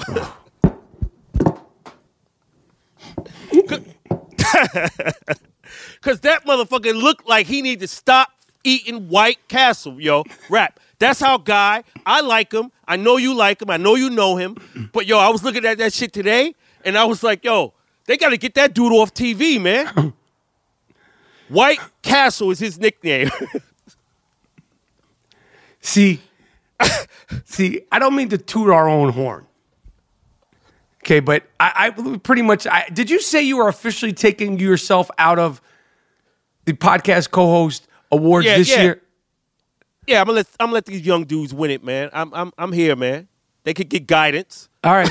F: Because that motherfucker looked like he need to stop eating White Castle, yo. Rap. That's how Guy, I like him. I know you like him. I know you know him. But, yo, I was looking at that shit today, and I was like, yo, they got to get that dude off T V, man. White Castle is his nickname.
A: See, see, I don't mean to toot our own horn. Okay, but I, I pretty much. I, did you say you are officially taking yourself out of the podcast co-host awards
F: Yeah,
A: this
F: yeah.
A: year?
F: Yeah, I'm gonna let I'm gonna let these young dudes win it, man. I'm I'm I'm here, man. They could get guidance.
A: All right.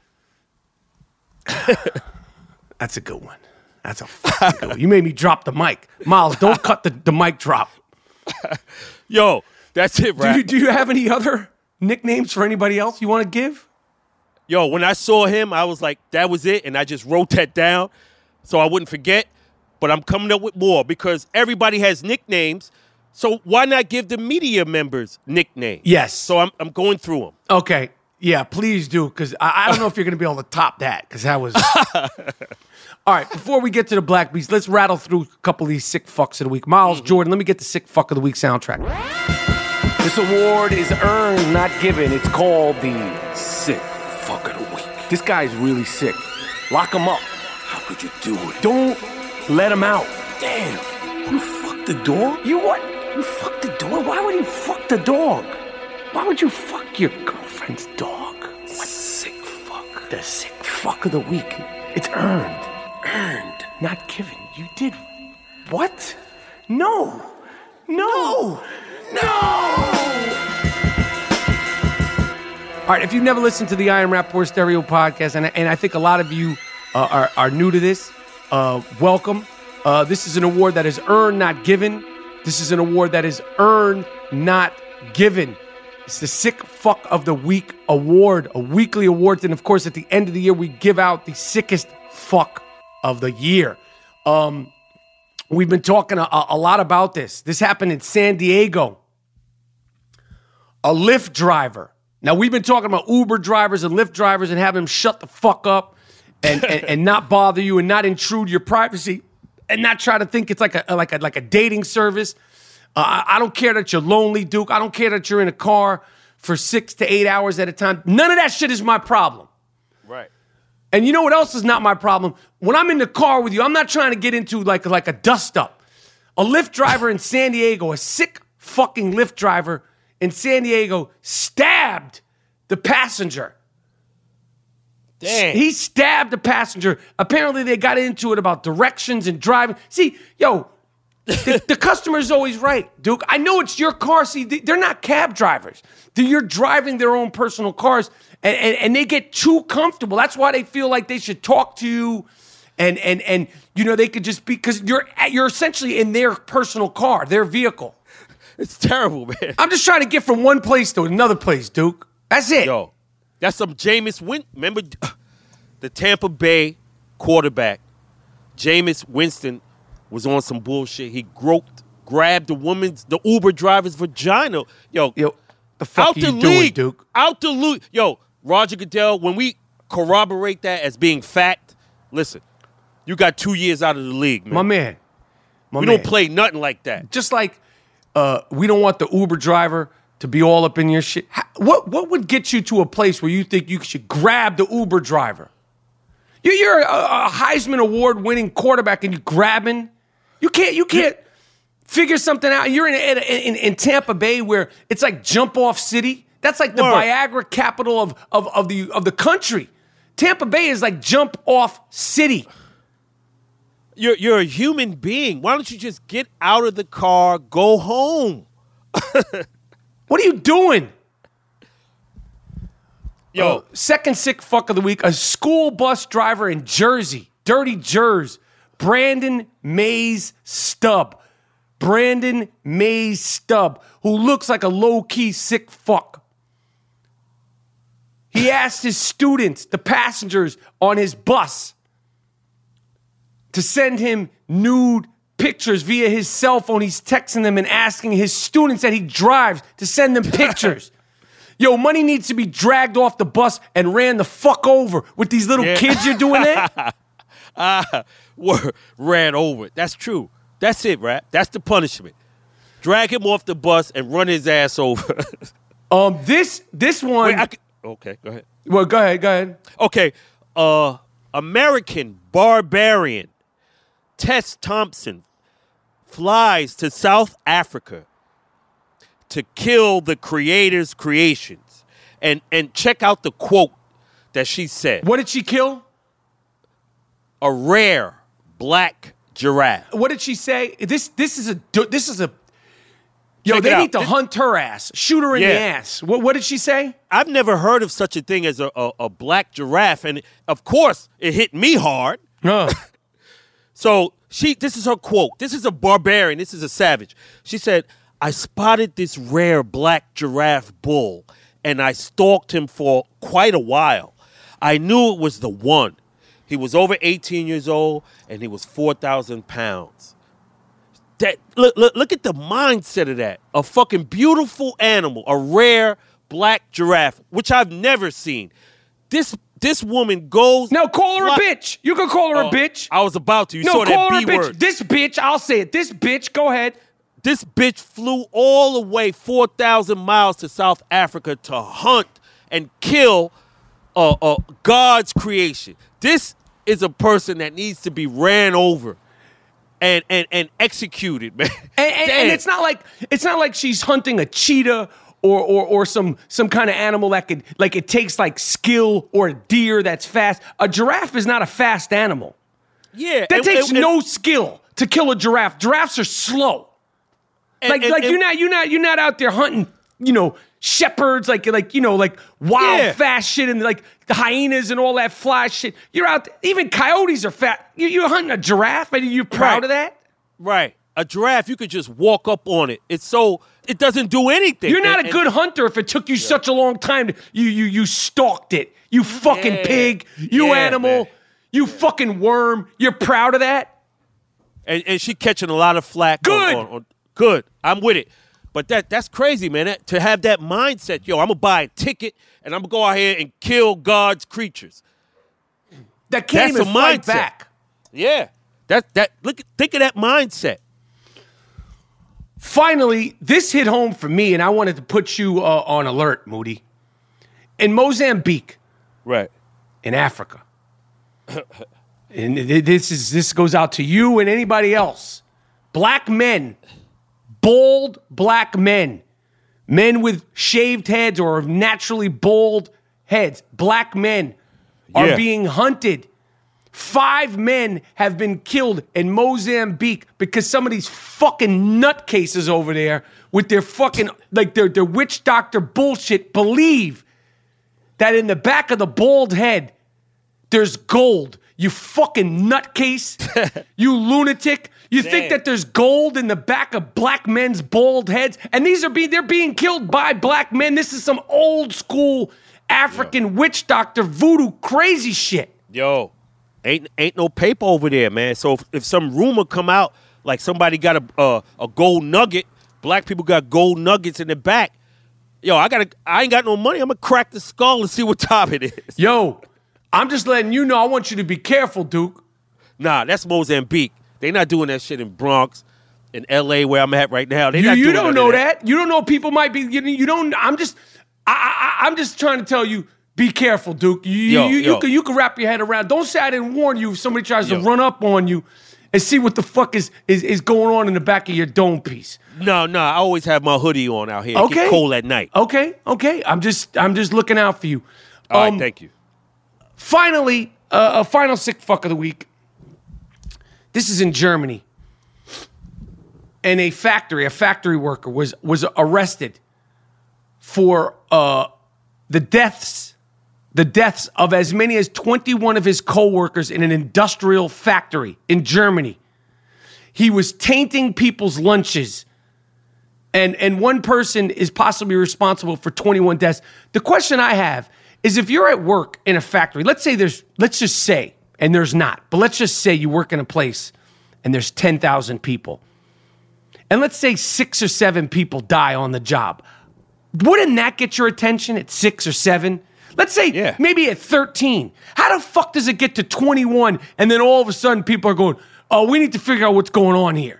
A: That's a good one. That's a fucking good one. You made me drop the mic. Miles, don't cut the, the mic drop.
F: Yo, that's it,
A: Do
F: right?
A: you, do you have any other nicknames for anybody else you want to give?
F: Yo, when I saw him, I was like, that was it, and I just wrote that down so I wouldn't forget. But I'm coming up with more because everybody has nicknames. So why not give the media members nicknames?
A: Yes.
F: So I'm I'm going through them.
A: Okay. Yeah, please do, because I, I don't know if you're going to be able to top that, because that was... All right, before we get to the Black Beast, let's rattle through a couple of these sick fucks of the week. Miles, mm-hmm. Jordan, let me get the sick fuck of the week soundtrack.
E: This award is earned, not given. It's called the sick fuck of the week. This guy's really sick. Lock him up. How could you do it? Don't let him out. Damn. You fucked the dog? You what? You fucked the dog? Why would you fuck the dog? Why would you fuck your girlfriend's dog? What? Sick fuck. The sick fuck of the week. It's earned. Earned. Not given. You did. What? No. No. No.
A: All right, if you've never listened to the I Am Rapport Stereo podcast, and, and I think a lot of you uh, are, are new to this, uh, welcome. Uh, this is an award that is earned, not given. This is an award that is earned, not given. It's the Sick Fuck of the Week award, a weekly award. And, of course, at the end of the year, we give out the sickest fuck of the year. Um, we've been talking a, a lot about this. This happened in San Diego. A Lyft driver. Now, we've been talking about Uber drivers and Lyft drivers and having them shut the fuck up and, and, and not bother you and not intrude your privacy and not try to think it's like a like a, like a dating service. Uh, I, I don't care that you're lonely, Duke. I don't care that you're in a car for six to eight hours at a time. None of that shit is my problem.
F: Right.
A: And you know what else is not my problem? When I'm in the car with you, I'm not trying to get into like, like a dust-up. A Lyft driver in San Diego, a sick fucking Lyft driver in San Diego stabbed the passenger.
F: Damn.
A: He stabbed the passenger. Apparently, they got into it about directions and driving. See, yo, the, the customer's always right, Duke. I know it's your car. See, they're not cab drivers. You're driving their own personal cars, and, and, and they get too comfortable. That's why they feel like they should talk to you, and and and you know they could just be because you're you're essentially in their personal car, their vehicle.
F: It's terrible, man.
A: I'm just trying to get from one place to another place, Duke. That's it.
F: Yo, that's some Jameis Winston. Remember the Tampa Bay quarterback, Jameis Winston, was on some bullshit. He groped, grabbed the woman's, the Uber driver's vagina. Yo,
A: Yo, the fuck
F: out
A: are you
F: the
A: doing,
F: league,
A: Duke?
F: Out the league. Yo, Roger Goodell, when we corroborate that as being fact, listen, you got two years out of the league, man.
A: My man. My
F: we
A: man.
F: don't play nothing like that.
A: Just like uh, we don't want the Uber driver to be all up in your shit. How, what what would get you to a place where you think you should grab the Uber driver? You, you're a, a Heisman Award winning quarterback and you grabbing. You can't you can't figure something out. You're in, in, in, in Tampa Bay where it's like jump off city. That's like the
F: Word.
A: Viagra capital of, of, of the of the country. Tampa Bay is like jump off city.
F: You're you're a human being. Why don't you just get out of the car, go home?
A: What are you doing?
F: Yo,
A: Uh, second sick fuck of the week, a school bus driver in Jersey, Dirty Jers, Brandon Mays Stubb. Brandon Mays Stubb, who looks like a low-key sick fuck. He asked his students, the passengers on his bus, to send him nude pictures via his cell phone. He's texting them and asking his students that he drives to send them pictures. Yo, money needs to be dragged off the bus and ran the fuck over with these little
F: Yeah.
A: kids you're doing that?
F: Ah, word, ran over it. That's true. That's it, Rap. That's the punishment. Drag him off the bus and run his ass over.
A: um, this this one.
F: Wait, I c- okay, go ahead.
A: Well, go ahead, go ahead.
F: Okay, uh, American barbarian Tess Thompson flies to South Africa to kill the creator's creations. And and check out the quote that she said.
A: What did she kill?
F: A rare black giraffe.
A: What did she say? This this is a this is a yo.
F: Check
A: They
F: it
A: need
F: out.
A: to
F: This-
A: hunt her ass, shoot her in the
F: Yeah.
A: ass. What what did she say?
F: I've never heard of such a thing as a, a, a black giraffe, and of course, it hit me hard.
A: Uh.
F: So she, this is her quote. This is a barbarian. This is a savage. She said, "I spotted this rare black giraffe bull, and I stalked him for quite a while. I knew it was the one. He was over eighteen years old, and he was four thousand pounds." That look, look, look at the mindset of that. A fucking beautiful animal, a rare black giraffe, which I've never seen. This this woman goes.
A: No, call her
F: fly-
A: a bitch. You can call her
F: Oh,
A: a bitch.
F: I was about to. You
A: no,
F: saw
A: call
F: that
A: her
F: B
A: a bitch.
F: word.
A: This bitch, I'll say it. This bitch, go ahead.
F: This bitch flew all the way four thousand miles to South Africa to hunt and kill uh, uh, God's creation. This is a person that needs to be ran over and and, and executed, man.
A: And, and, and it's not like it's not like she's hunting a cheetah or or or some some kind of animal that could like it takes like skill, or a deer that's fast. A giraffe is not a fast animal.
F: Yeah.
A: That
F: and-
A: takes
F: and-
A: no skill to kill a giraffe. Giraffes are slow.
F: and-
A: Like
F: and-
A: like
F: and-
A: you're not you're not you're not out there hunting, you know, shepherds like like you know like wild
F: Yeah.
A: fast shit and like the hyenas and all that fly shit. You're out there, even coyotes are fat. You, you're hunting a giraffe and you're proud
F: Right.
A: of that?
F: Right. A giraffe, you could just walk up on it. It's so, it doesn't do anything.
A: You're not
F: And-
A: a good hunter if it took you such a long time to you you you stalked it. You fucking
F: Yeah.
A: pig. You
F: Yeah,
A: animal.
F: man.
A: You fucking worm. You're proud of that?
F: And, and she catching a lot of flack. on-
A: Good.
F: On, on, good. I'm with it. But that that's crazy, man. That, to have that mindset, yo, I'm going to buy a ticket and I'm going to go out here and kill God's creatures.
A: That can't
F: That's
A: even
F: a
A: fight
F: mindset.
A: back.
F: Yeah. That, that, look, at- think of that mindset.
A: Finally, this hit home for me, and I wanted to put you uh, on alert, Moody. In Mozambique,
F: Right.
A: in Africa, and th- this is this goes out to you and anybody else. Black men, bald black men, men with shaved heads or naturally bald heads, black men are
F: Yeah.
A: being hunted. Five men have been killed in Mozambique because some of these fucking nutcases over there with their fucking, like their, their witch doctor bullshit believe that in the back of the bald head, there's gold. You fucking nutcase. You lunatic. You think
F: Damn.
A: that there's gold in the back of black men's bald heads? And these are being, they're being killed by black men. This is some old school African witch doctor voodoo crazy shit.
F: Yo, ain't ain't no paper over there, man. So if, if some rumor come out, like somebody got a uh, a gold nugget, black people got gold nuggets in the back. Yo, I gotta, I ain't got no money. I'm gonna crack the skull and see what top it is.
A: Yo, I'm just letting you know, I want you to be careful, Duke.
F: Nah, that's Mozambique. They not doing that shit in Bronx, in L A, where I'm at right now. They
A: You,
F: not
A: you
F: doing
A: don't
F: none
A: know
F: of
A: that. You don't know people might be, you, you don't, I'm just, I, I, I'm just trying to tell you, be careful, Duke. You,
F: Yo,
A: you,
F: yo.
A: you, can, you can wrap your head around. Don't say I didn't warn you if somebody tries
F: Yo.
A: to run up on you and see what the fuck is, is, is going on in the back of your dome piece.
F: No, no, I always have my hoodie on out here. It
A: Okay.
F: get cold at night.
A: Okay, okay. I'm just, I'm just looking out for you.
F: All
A: Um,
F: right, thank you.
A: Finally, uh, a final sick fuck of the week. This is in Germany. And a factory, a factory worker was was arrested for uh, the deaths, the deaths of as many as twenty-one of his co-workers in an industrial factory in Germany. He was tainting people's lunches. And and one person is possibly responsible for twenty-one deaths. The question I have is, if you're at work in a factory, let's say there's, let's just say, and there's not, but let's just say you work in a place and there's ten thousand people. And let's say six or seven people die on the job. Wouldn't that get your attention at six or seven? Let's say
F: Yeah.
A: maybe at thirteen. How the fuck does it get to twenty-one and then all of a sudden people are going, oh, we need to figure out what's going on here?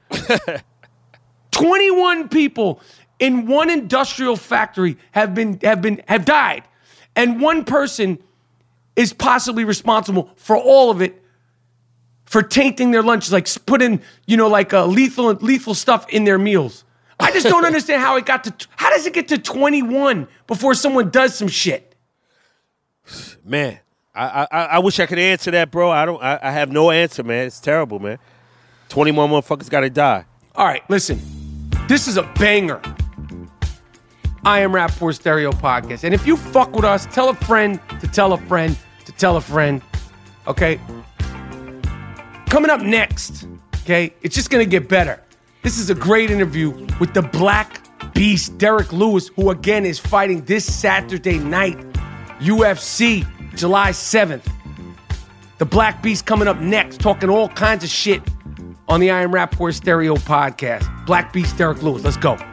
A: twenty-one people in one industrial factory have been have been have died, and one person is possibly responsible for all of it, for tainting their lunches, like putting, you know, like uh, lethal lethal stuff in their meals. I just don't understand how it got to. How does it get to twenty-one before someone does some shit?
F: man, I, I I wish I could answer that, bro. I don't. I, I have no answer, man. It's terrible, man. Twenty more motherfuckers got to die.
A: All right, listen. This is a banger. I Am Rapaport Stereo Podcast. And if you fuck with us, tell a friend to tell a friend to tell a friend. Okay? Coming up next, okay, it's just going to get better. This is a great interview with the Black Beast, Derek Lewis, who again is fighting this Saturday night, U F C, July seventh. The Black Beast coming up next, talking all kinds of shit on the I Am Rapaport Stereo Podcast. Black Beast, Derek Lewis. Let's go.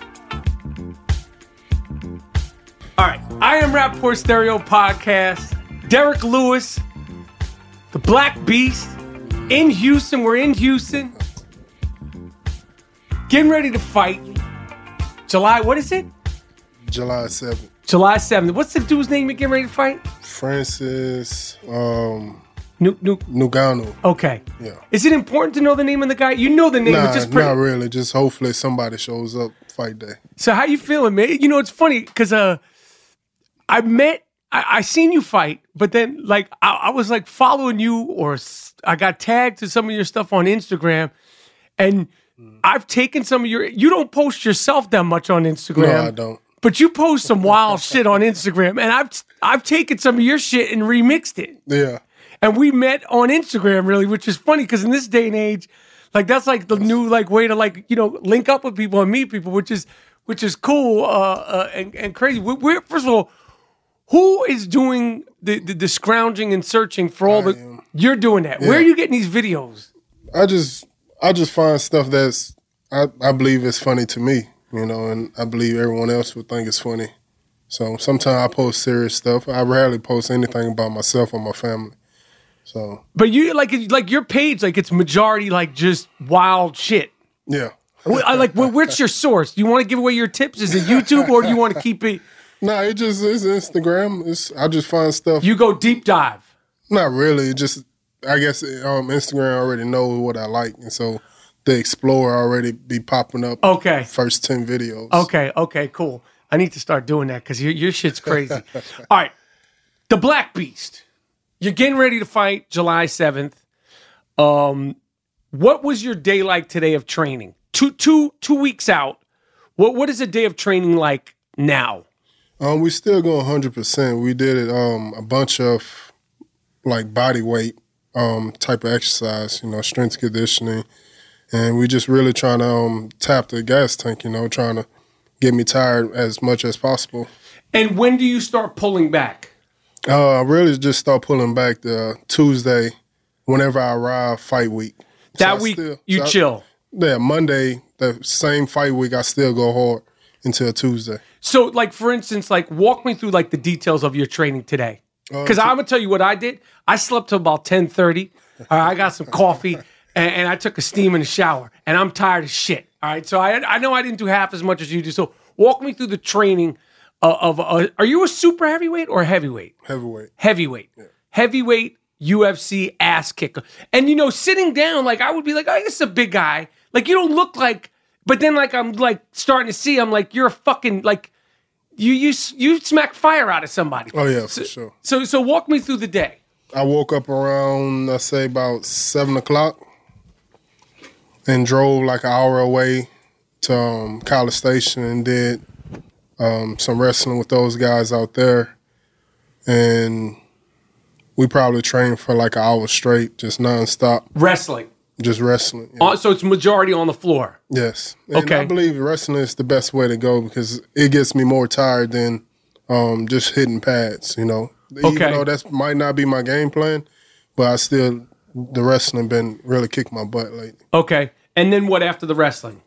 A: All right, I Am Rapaport Stereo Podcast. Derek Lewis, the Black Beast, in Houston. We're in Houston. Getting ready to fight. July, what is it?
G: July seventh.
A: July seventh. What's the dude's name you're getting ready to fight?
G: Francis um,
A: Nu- Nu-
G: Nugano.
A: Okay.
G: Yeah.
A: Is it important to know the name of the guy? You know the name.
G: Nah,
A: it's just pretty-
G: not really. Just hopefully somebody shows up fight day.
A: So how you feeling, man? You know, it's funny because uh, I met, I, I seen you fight, but then like I, I was like following you, or I got tagged to some of your stuff on Instagram, and mm. I've taken some of your. You don't post yourself that much on Instagram.
G: No, I don't.
A: But you post some wild shit on Instagram, and I've I've taken some of your shit and remixed it.
G: Yeah.
A: And we met on Instagram, really, which is funny because in this day and age, like that's like the new like way to like you know link up with people and meet people, which is which is cool uh, uh, and and crazy. We're, we're first of all, who is doing the, the the scrounging and searching for all
G: I
A: the?
G: am.
A: You're doing that.
G: Yeah.
A: Where are you getting these videos?
G: I just I just find stuff that's I, I believe is funny to me, you know, and I believe everyone else would think it's funny. So sometimes I post serious stuff. I rarely post anything about myself or my family. So,
A: but you like like your page, like it's majority like just wild shit.
G: Yeah.
A: I like. Where's your source? Do you want to give away your tips? Is it YouTube or do you want to keep it?
G: No, nah, it just is Instagram. It's I just find stuff.
A: You go deep dive.
G: Not really. Just I guess um, Instagram already knows what I like, and so the Explorer already be popping up.
A: Okay.
G: First ten videos.
A: Okay. Okay. Cool. I need to start doing that because your your shit's crazy. All right, the Black Beast. You're getting ready to fight July seventh. Um, what was your day like today of training? Two, two, two weeks out. What, what is a day of training like now?
G: Um, we still go one hundred percent. We did it um, a bunch of like body weight um, type of exercise, you know, strength conditioning, and we just really trying to um, tap the gas tank, you know, trying to get me tired as much as possible.
A: And when do you start pulling back?
G: Uh, I really just start pulling back the Tuesday whenever I arrive fight week.
A: That
G: so
A: week,
G: still,
A: you
G: so
A: chill?
G: I, yeah, Monday, the same fight week, I still go hard until Tuesday.
A: So, like, for instance, like, walk me through, like, the details of your training today. Because uh, I'm going to tell you what I did. I slept till about ten thirty. All right, I got some coffee, and, and I took a steam in the shower, and I'm tired as shit. All right, so I, I know I didn't do half as much as you do. So walk me through the training of, of uh, are you a super heavyweight or a heavyweight?
G: Heavyweight.
A: Heavyweight. Yeah. Heavyweight U F C ass kicker. And, you know, sitting down, like, I would be like, oh, this is a big guy. Like, you don't look like, but then, like, I'm, like, starting to see, I'm like, you're a fucking, like, you you you smack fire out of somebody.
G: Oh, yeah,
A: so,
G: for sure.
A: So, so walk me through the day.
G: I woke up around, let's say, about seven o'clock and drove, like, an hour away to um, College Station and did um, some wrestling with those guys out there. And we probably trained for, like, an hour straight, just nonstop.
A: Wrestling?
G: Just wrestling. Yeah.
A: Uh, so it's majority on the floor?
G: Yes. And
A: okay.
G: I believe wrestling is the best way to go because it gets me more tired than um, just hitting pads, you know.
A: Okay.
G: Even though that might not be my game plan, but I still, the wrestling been really kicking my butt lately.
A: Okay. And then what after the wrestling?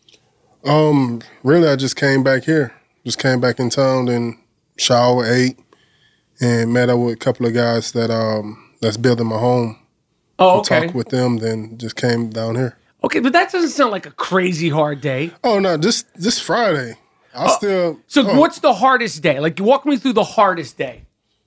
G: Um, really, I just came back here. Just came back in town and showered, ate, and met up with a couple of guys that um that's building my home.
A: Oh, okay.
G: Talked with them, then just came down here.
A: Okay, but that doesn't sound like a crazy hard day.
G: Oh, no, this this Friday. I
A: oh,
G: still...
A: So
G: oh,
A: what's the hardest day? Like, walk me through the hardest day.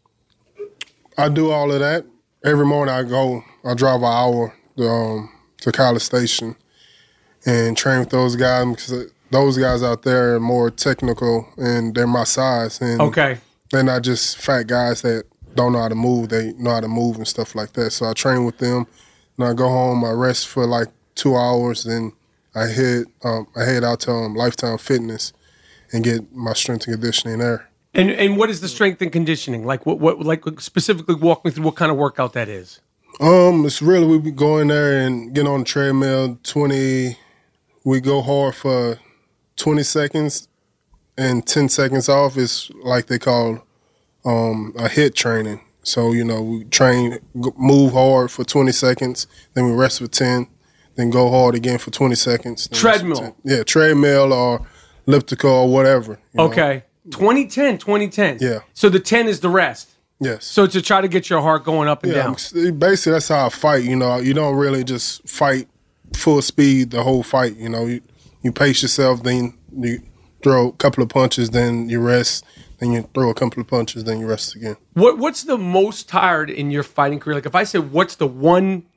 G: I do all of that. Every morning I go, I drive an hour to, um, to College Station and train with those guys because those guys out there are more technical and they're my size. And
A: okay.
G: they're not just fat guys that don't know how to move, they know how to move and stuff like that. So I train with them, and I go home, I rest for like two hours, then I head um, I head out to um, Lifetime Fitness and get my strength and conditioning there.
A: And and what is the strength and conditioning? Like what what like specifically walk me through what kind of workout that is?
G: Um, it's really we be going there and get on the treadmill. Twenty, we go hard for twenty seconds and ten seconds off. It's like they call um, a hit training. So you know we train, move hard for twenty seconds, then we rest for ten, then go hard again for twenty seconds.
A: Treadmill.
G: Yeah, treadmill or elliptical or whatever. You
A: okay, know? twenty ten, twenty ten.
G: Yeah.
A: So the ten is the rest.
G: Yes.
A: So to try to get your heart going up and
G: yeah,
A: down.
G: Basically, that's how I fight. You know, you don't really just fight full speed the whole fight. You know, you, you pace yourself, then you throw a couple of punches, then you rest, then you throw a couple of punches, then you rest again.
A: What What's the most tired in your fighting career? Like if I said, what's the one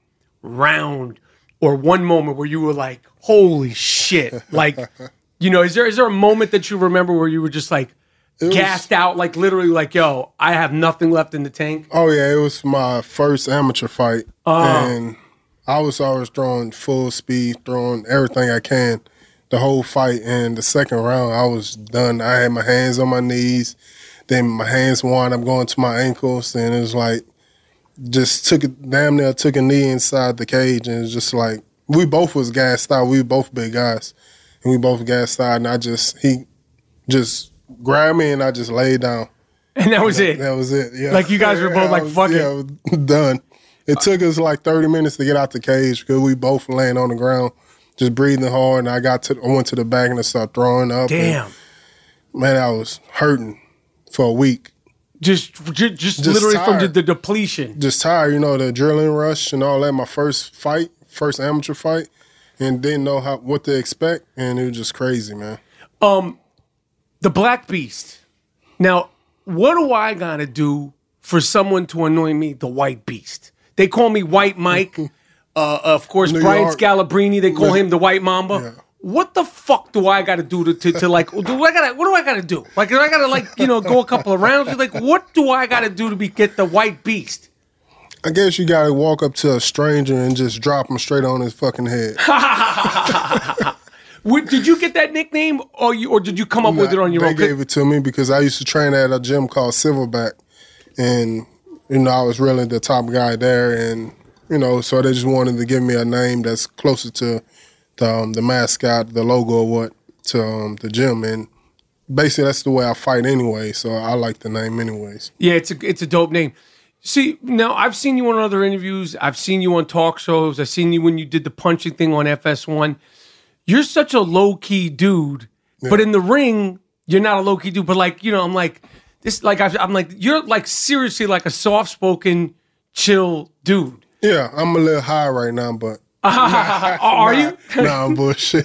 A: round or one moment where you were like, holy shit? Like, you know, is there is there a moment that you remember where you were just like, It gassed was, out, like literally like, yo, I have nothing left in the tank?
G: Oh, yeah, it was my first amateur fight.
A: Oh.
G: And I was always throwing full speed, throwing everything I can the whole fight. And the second round, I was done. I had my hands on my knees. Then my hands wound up going to my ankles. And it was like, just took it, damn near took a knee inside the cage. And it was just like, we both was gassed out. We were both big guys. And we both gassed out. And I just, he just... grabbed me and I just laid down.
A: And that was
G: that,
A: it?
G: That was it, yeah.
A: Like you guys were both like, fuck
G: yeah,
A: it.
G: Yeah, done. It took us like thirty minutes to get out the cage because we both laying on the ground, just breathing hard. And I got to, I went to the back and I started throwing up.
A: Damn.
G: And, man, I was hurting for a week.
A: Just just, just,
G: just
A: literally
G: tired.
A: from the, the depletion.
G: Just tired, you know, the adrenaline rush and all that. My first fight, first amateur fight, and didn't know how what to expect. And it was just crazy, man.
A: Um, The Black Beast. Now, what do I gotta do for someone to annoy me? The White Beast. They call me White Mike. Uh, of course,
G: New
A: Brian
G: York.
A: Scalabrine. They call
G: Yeah.
A: him the White Mamba.
G: Yeah.
A: What the fuck do I gotta do to, to, to like? Do I gotta? What do I gotta do? Like, do I gotta like you know go a couple of rounds? Like, what do I gotta do to be get the White Beast?
G: I guess you gotta walk up to a stranger and just drop him straight on his fucking head.
A: What, did you get that nickname, or you, or did you come up
G: Nah,
A: with it on your
G: they
A: own?
G: They gave it to me because I used to train at a gym called Silverback, and you know I was really the top guy there, and you know so they just wanted to give me a name that's closer to the, um, the mascot, the logo, or what to um, the gym, and basically that's the way I fight anyway. So I like the name anyways.
A: Yeah, it's a it's a dope name. See, now I've seen you on other interviews. I've seen you on talk shows. I've seen you when you did the punching thing on F S one. You're such a low-key dude, yeah. But in the ring, you're not a low-key dude. But like, you know, I'm like, this, like, I'm like, you're like seriously like a soft-spoken, chill dude.
G: Yeah, I'm a little high right now, but.
A: Are
G: nah,
A: you?
G: Nah, I'm bullshit.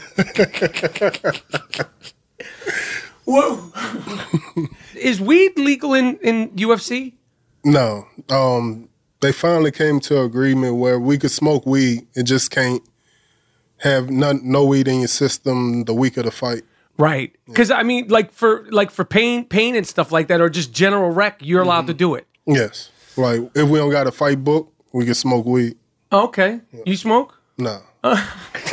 A: Whoa. Is weed legal in, in U F C?
G: No. Um, they finally came to an agreement where we could smoke weed. It just can't have none, no weed in your system the week of the fight.
A: Right. Because, I mean, like for like for pain pain and stuff like that, or just general rec, you're allowed mm-hmm. to do it.
G: Yes. Like, if we don't got a fight book, we can smoke weed.
A: Okay. Yeah. You smoke?
G: No.
A: Uh.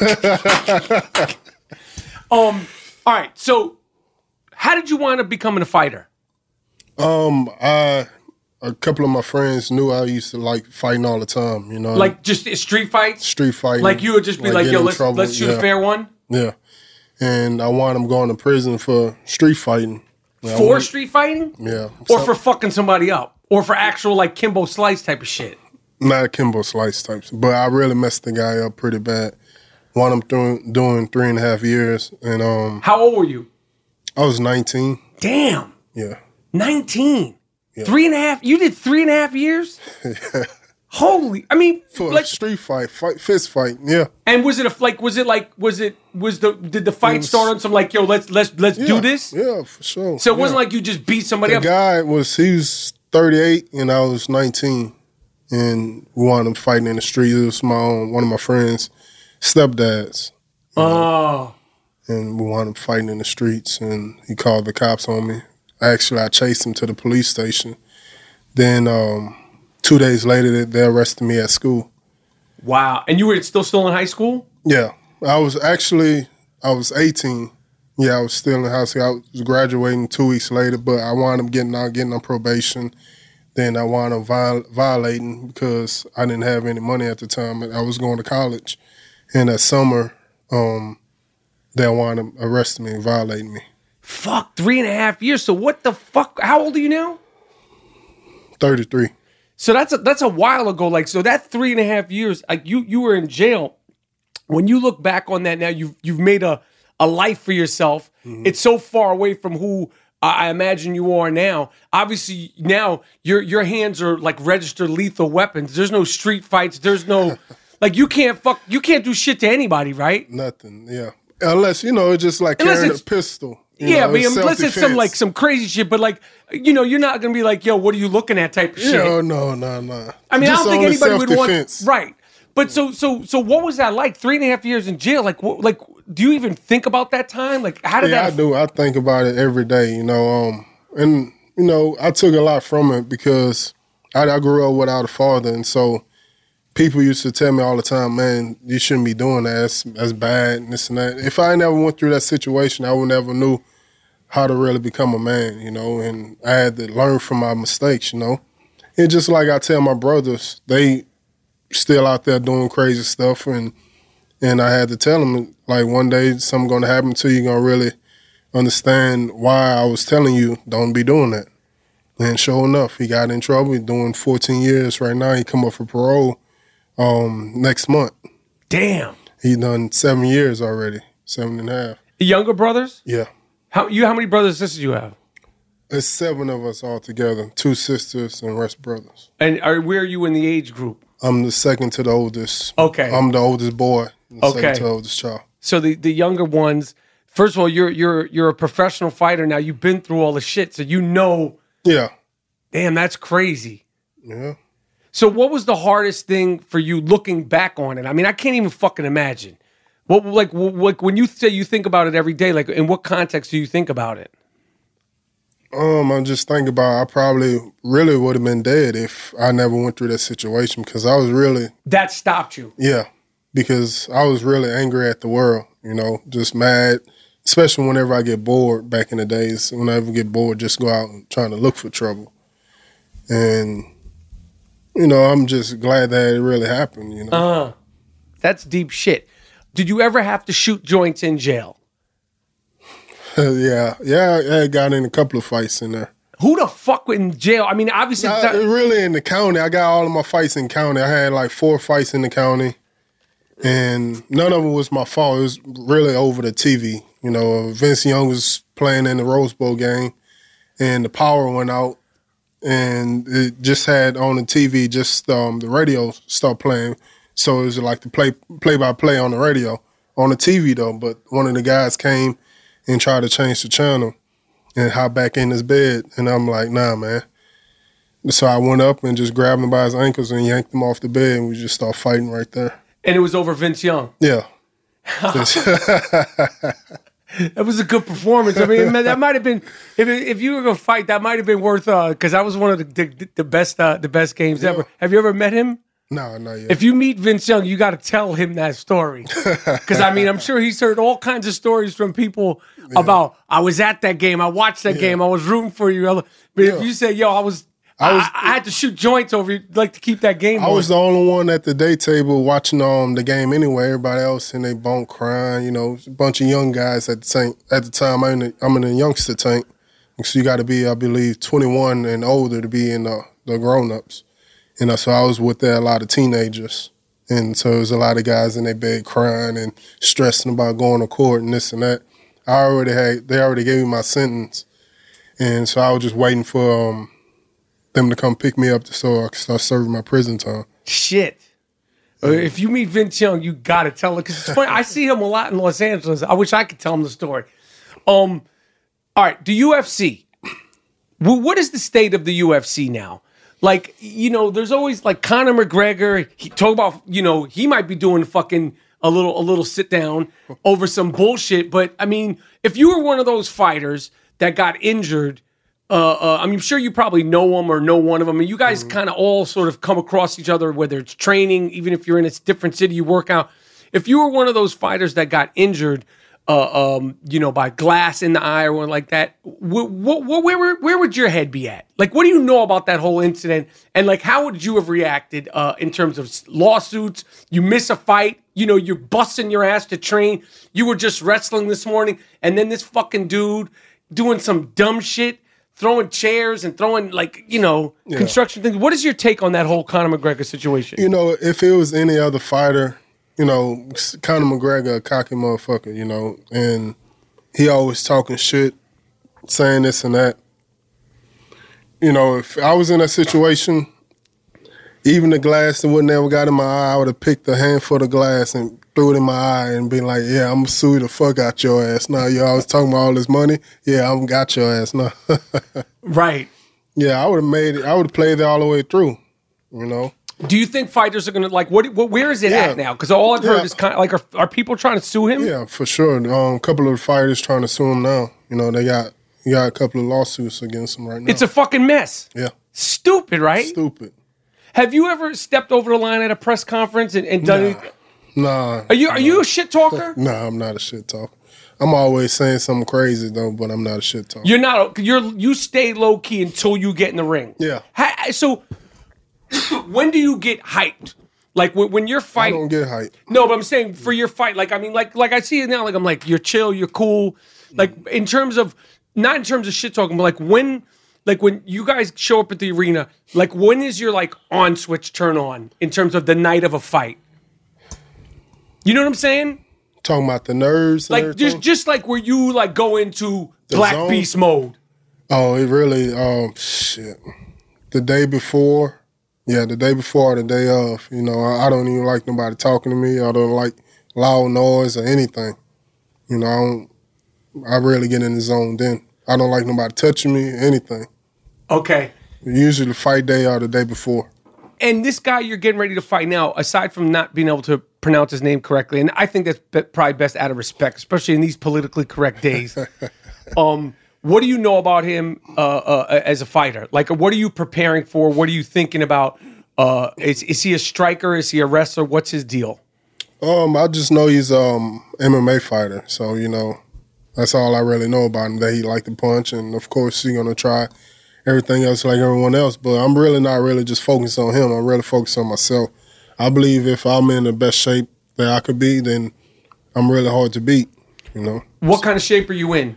A: um. All right. So, how did you wind up becoming a fighter?
G: Um, I... A couple of my friends knew I used to like fighting all the time, you know.
A: Like just street fights?
G: Street fighting.
A: Like you would just be like, like yo, let's,
G: trouble.
A: let's shoot
G: yeah.
A: a fair one?
G: Yeah. And I wound up going to prison for street fighting.
A: Yeah, for went, street fighting?
G: Yeah.
A: Or so, for fucking somebody up? Or for actual like Kimbo Slice type of shit?
G: Not Kimbo Slice types, but I really messed the guy up pretty bad. Wound up doing, doing three and a half years. And um,
A: how old were you?
G: I was nineteen.
A: Damn.
G: Yeah.
A: nineteen. Yeah. Three and a half. You did three and a half years.
G: Yeah.
A: Holy! I mean,
G: for
A: like,
G: a street fight, fight, fist fight. Yeah.
A: And was it a like? Was it like? Was it? Was the? Did the fight was, start on some like, yo, let's let's let's
G: yeah,
A: do this?
G: Yeah, for sure.
A: So it
G: yeah.
A: wasn't like you just beat somebody
G: the
A: up.
G: The guy was he was thirty-eight and I was nineteen, and we wound up fighting in the street. It was my own one of my friends' stepdads.
A: Oh.
G: Know? And we wound up fighting in the streets, and he called the cops on me. Actually, I chased him to the police station. Then um, two days later, they, they arrested me at school.
A: Wow. And you were still still in high school?
G: Yeah. I was actually, I was eighteen. Yeah, I was still in high school. I was graduating two weeks later, but I wound up getting out, getting on probation. Then I wound up viol- violating because I didn't have any money at the time. I was going to college. And that summer, um, they wound up arresting me and violating me.
A: Fuck, three and a half years. So what the fuck? How old are you now?
G: thirty-three.
A: So that's a, that's a while ago. Like, so that three and a half years, like you you were in jail. When you look back on that now, you've you've made a, a life for yourself. Mm-hmm. It's so far away from who I imagine you are now. Obviously, now your your hands are like registered lethal weapons. There's no street fights. There's no like you can't fuck. You can't do shit to anybody, right?
G: Nothing. Yeah, unless you know it's just like
A: Unless
G: carrying
A: it's,
G: a pistol.
A: Yeah,
G: know,
A: but unless it's some like
G: self-defense.
A: some crazy shit. But like you know, you're not gonna be like, yo, what are you looking at? Type of shit.
G: Yeah, no, no, no.
A: I mean,
G: Just
A: I don't think
G: only
A: anybody would want
G: self-defense.
A: right. But so so so what was that like? Three and a half years in jail. Like what, like do you even think about that time? Like how did
G: Yeah,
A: that?
G: I do. I think about it every day. You know, um, and you know, I took a lot from it because I, I grew up without a father, and so people used to tell me all the time, "Man, you shouldn't be doing that. That's, that's bad, and this and that." If I never went through that situation, I would never knew how to really become a man. You know, and I had to learn from my mistakes. You know, it's just like I tell my brothers, they still out there doing crazy stuff, and and I had to tell them, like, one day something gonna happen to you, you're gonna really understand why I was telling you don't be doing that. And sure enough, he got in trouble. He's doing fourteen years right now. He come up for parole um, next month.
A: Damn.
G: He done seven years already, seven and a half.
A: Younger brothers?
G: Yeah.
A: How you? How many brothers and sisters you have?
G: There's seven of us all together, two sisters and rest brothers.
A: And are, where are you in the age group?
G: I'm the second to the oldest.
A: Okay.
G: I'm the oldest boy. And the
A: Okay.
G: Second to the oldest child.
A: So the, the younger ones. First of all, you're you're you're a professional fighter now. You've been through all the shit, so you know.
G: Yeah.
A: Damn, that's crazy.
G: Yeah.
A: So what was the hardest thing for you looking back on it? I mean, I can't even fucking imagine. What like what, like when you say you think about it every day, like in what context do you think about it?
G: Um, I'm just thinking about I probably really would have been dead if I never went through that situation because I was really
A: That stopped you.
G: yeah, because I was really angry at the world, you know, just mad, especially whenever I get bored back in the days. Whenever I get bored, just go out and trying to look for trouble. And you know, I'm just glad that it really happened, you know.
A: Uh, that's deep shit. Did you ever have to shoot joints in jail?
G: yeah, yeah, I got in a couple of fights in there.
A: Who the fuck in jail? I mean, obviously,
G: Nah,
A: that-
G: really in the county. I got all of my fights in county. I had like four fights in the county, and none of it was my fault. It was really over the T V. You know, Vince Young was playing in the Rose Bowl game, and the power went out, and it just had on the T V, just um, the radio stopped playing. So it was like the play play by play on the radio, on the T V though. But one of the guys came and tried to change the channel and hop back in his bed. And I'm like, nah, man. So I went up and just grabbed him by his ankles and yanked him off the bed, and we just started fighting right there.
A: and it was over Vince Young.
G: Yeah.
A: That was a good performance. I mean, man, that might have been if if you were gonna fight, that might have been worth uh because that was one of the the, the best uh, the best games
G: Yeah.
A: ever. Have you ever met him?
G: No, not yet.
A: If you meet Vince Young, you got to tell him that story. Because, I mean, I'm sure he's heard all kinds of stories from people about, I was at that game, I watched that
G: Yeah.
A: game, I was rooting for you. But
G: Yeah.
A: if you say, yo, I was, I,
G: I was-
A: I, had to shoot joints over you, like to keep that game
G: I
A: on.
G: was the only one at the day table watching um the game anyway. Everybody else in their bunk crying. You know, a bunch of young guys at the same at the time. I'm in the, I'm in the youngster tank, so you got to be, I believe, twenty-one and older to be in the the grown ups. You know, so I was with there, a lot of teenagers, and so there was a lot of guys in their bed crying and stressing about going to court and this and that. I already had they already gave me my sentence, and so I was just waiting for um. them to come pick me up so I could start serving my prison time.
A: Shit. Uh, If you meet Vince Young, you got to tell him. Because it's funny, I see him a lot in Los Angeles. I wish I could tell him the story. Um, all right, the U F C. Well, what is the state of the U F C now? Like, you know, there's always like Conor McGregor. He talk about, you know, he might be doing fucking a little, a little sit down over some bullshit. But I mean, if you were one of those fighters that got injured, Uh, uh, I'm sure you probably know them or know one of them. And you guys mm-hmm. kind of all sort of come across each other, whether it's training, even if you're in a different city, you work out. If you were one of those fighters that got injured, uh, um, you know, by glass in the eye or one like that, wh- wh- wh- where, where, where would your head be at? Like, what do you know about that whole incident? And like, how would you have reacted uh, in terms of lawsuits? You miss a fight, you know, you're busting your ass to train. You were just wrestling this morning, and then this fucking dude doing some dumb shit, throwing chairs and throwing, like, you know, yeah. construction things. What is your take on that whole Conor McGregor situation?
G: You know, if it was any other fighter, you know, Conor McGregor, a cocky motherfucker, you know, and he always talking shit, saying this and that. You know, if I was in that situation, even the glass that would never got in my eye, I would have picked a handful of glass and threw it in my eye and been like, yeah, I'm going to sue the fuck out your ass. Now, you always talking about all this money. Yeah, I'm got your ass now.
A: Right.
G: Yeah, I would have made it. I would have played it all the way through, you know.
A: Do you think fighters are going to, like, what, what? where is it yeah. at now? Because all I've heard yeah. is kind of, like, are, are people trying to sue him?
G: Yeah, for sure. Um, a couple of fighters trying to sue him now. You know, they got, you got a couple of lawsuits against him right now.
A: It's a fucking mess.
G: Yeah.
A: Stupid, right?
G: Stupid.
A: Have you ever stepped over the line at a press conference and, and done
G: nah.
A: it?
G: Nah.
A: Are you are you a shit talker?
G: Nah, I'm not a shit talker. I'm always saying something crazy though, but I'm not a shit talker.
A: You're not. You're you stay low key until you get in the ring.
G: Yeah.
A: How, so when do you get hyped? Like when, when you're fighting.
G: I don't get hyped.
A: No, but I'm saying for your fight. Like I mean, like like I see it now. Like I'm like you're chill, you're cool. Like in terms of not in terms of shit talking, but like when. Like when you guys show up at the arena, like when is your like on switch turn on in terms of the night of a fight? You know what I'm saying?
G: Talking about the nerves, and
A: like
G: everything?
A: just just like where you like go into
G: the
A: Black
G: zone?
A: Beast mode.
G: Oh, it really um shit. The day before, yeah, the day before, the day of. You know, I, I don't even like nobody talking to me. I don't like loud noise or anything. You know, I don't. I really get in the zone then. I don't like nobody touching me, anything.
A: Okay.
G: Usually the fight day or the day before.
A: And this guy you're getting ready to fight now, aside from not being able to pronounce his name correctly, and I think that's be- probably best out of respect, especially in these politically correct days. um, what do you know about him uh, uh, as a fighter? Like, what are you preparing for? What are you thinking about? Uh, is, is he a striker? Is he a wrestler? What's his deal?
G: Um, I just know he's um M M A fighter, so you know. That's all I really know about him, that he like to punch, and of course he's gonna try everything else like everyone else. But I'm really not really just focused on him. I'm really focused on myself. I believe if I'm in the best shape that I could be, then I'm really hard to beat. You know.
A: What kind of shape are you in?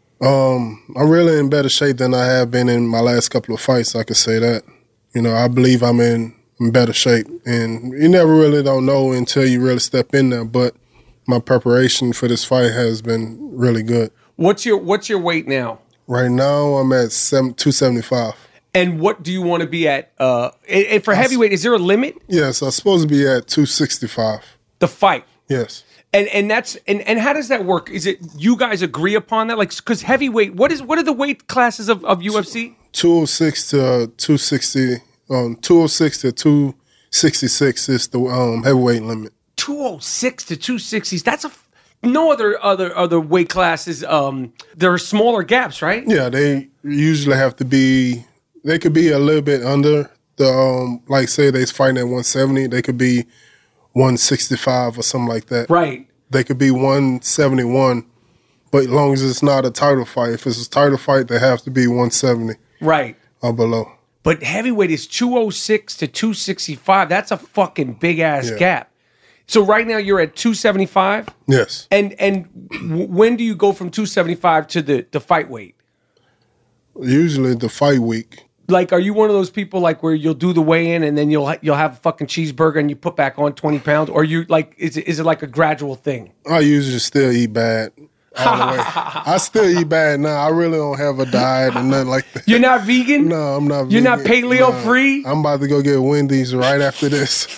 G: Um, I'm really in better shape than I have been in my last couple of fights. I could say that. You know, I believe I'm in better shape, and you never really don't know until you really step in there. But my preparation for this fight has been really good.
A: What's your What's your weight now?
G: Right now, I'm at seven, two seventy-five.
A: And what do you want to be at? Uh, and, and for heavyweight, is there a limit?
G: Yes, I'm supposed to be at two sixty-five.
A: The fight?
G: Yes.
A: And and that's and, and how does that work? Is it you guys agree upon that? Like, because heavyweight, what is what are the weight classes of, of U F C?
G: two oh six to two sixty. Um, two oh six to two sixty-six is the um, heavyweight limit. two
A: oh six to two sixty. That's a no other other other weight classes. Um, there are smaller gaps, right?
G: Yeah, they usually have to be. They could be a little bit under the. Um, like say they're fighting at one seventy, they could be one sixty-five or something like that.
A: Right.
G: They could be one seventy-one, but as long as it's not a title fight. If it's a title fight, they have to be one seventy.
A: Right.
G: Or below.
A: But heavyweight is two oh six to two sixty-five. That's a fucking big ass
G: Yeah.
A: gap. So right now you're at two seventy-five?
G: Yes.
A: And and w- when do you go from two seventy-five to the, the fight weight?
G: Usually the fight week.
A: Like, are you one of those people like where you'll do the weigh-in and then you'll ha- you'll have a fucking cheeseburger and you put back on twenty pounds? Or you like is it, is it like a gradual thing?
G: I usually still eat bad. All the way. I still eat bad now. I really don't have a diet or nothing like that.
A: You're not vegan?
G: No, I'm not
A: You're
G: vegan.
A: not paleo
G: Nah.
A: free?
G: I'm about to go get Wendy's right after this.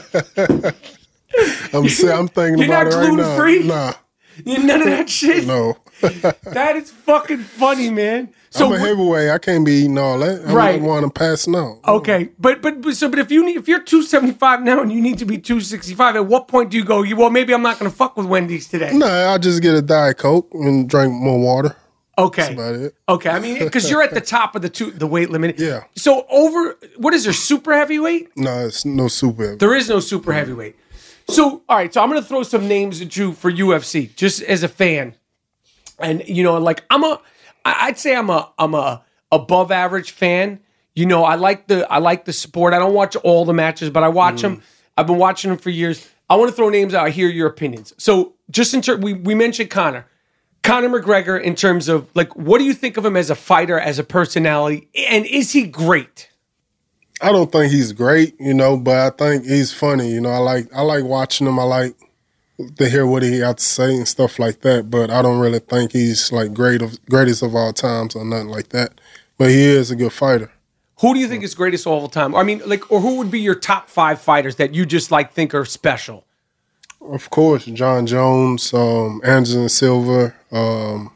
G: I'm I'm thinking
A: You're
G: about
A: not
G: it right now.
A: gluten-free?
G: Nah.
A: You're none of that shit?
G: No.
A: That is fucking funny, man. So
G: I'm a
A: wh-
G: heavyweight. I can't be eating all that. I
A: Right.
G: wouldn't want to pass no.
A: Okay, but but but- so but if you need if you're two seventy-five now and you need to be two sixty-five, at what point do you go? You well, maybe I'm not going to fuck with Wendy's today.
G: No, I'll just get a Diet Coke and drink more water.
A: Okay.
G: That's about it.
A: Okay. I mean, because you're at the top of the two, the weight limit.
G: Yeah.
A: So over, what is there, super heavyweight?
G: No, it's no super.
A: There is no super heavyweight. So, all right. So I'm going to throw some names at you for U F C, just as a fan. And, you know, like I'm a, I'd say I'm a, I'm a above average fan. You know, I like the, I like the sport. I don't watch all the matches, but I watch mm. them. I've been watching them for years. I want to throw names out. I hear your opinions. So just in terms, we, we mentioned Conor. Conor McGregor, in terms of, like, what do you think of him as a fighter, as a personality? And is he great?
G: I don't think he's great, you know, but I think he's funny. You know, I like I like watching him. I like to hear what he got to say and stuff like that. But I don't really think he's, like, great of, greatest of all times or nothing like that. But he is a good fighter.
A: Who do you think is greatest of all time? I mean, like, or who would be your top five fighters that you just, like, think are special?
G: Of course, John Jones, um, Anderson Silva, um,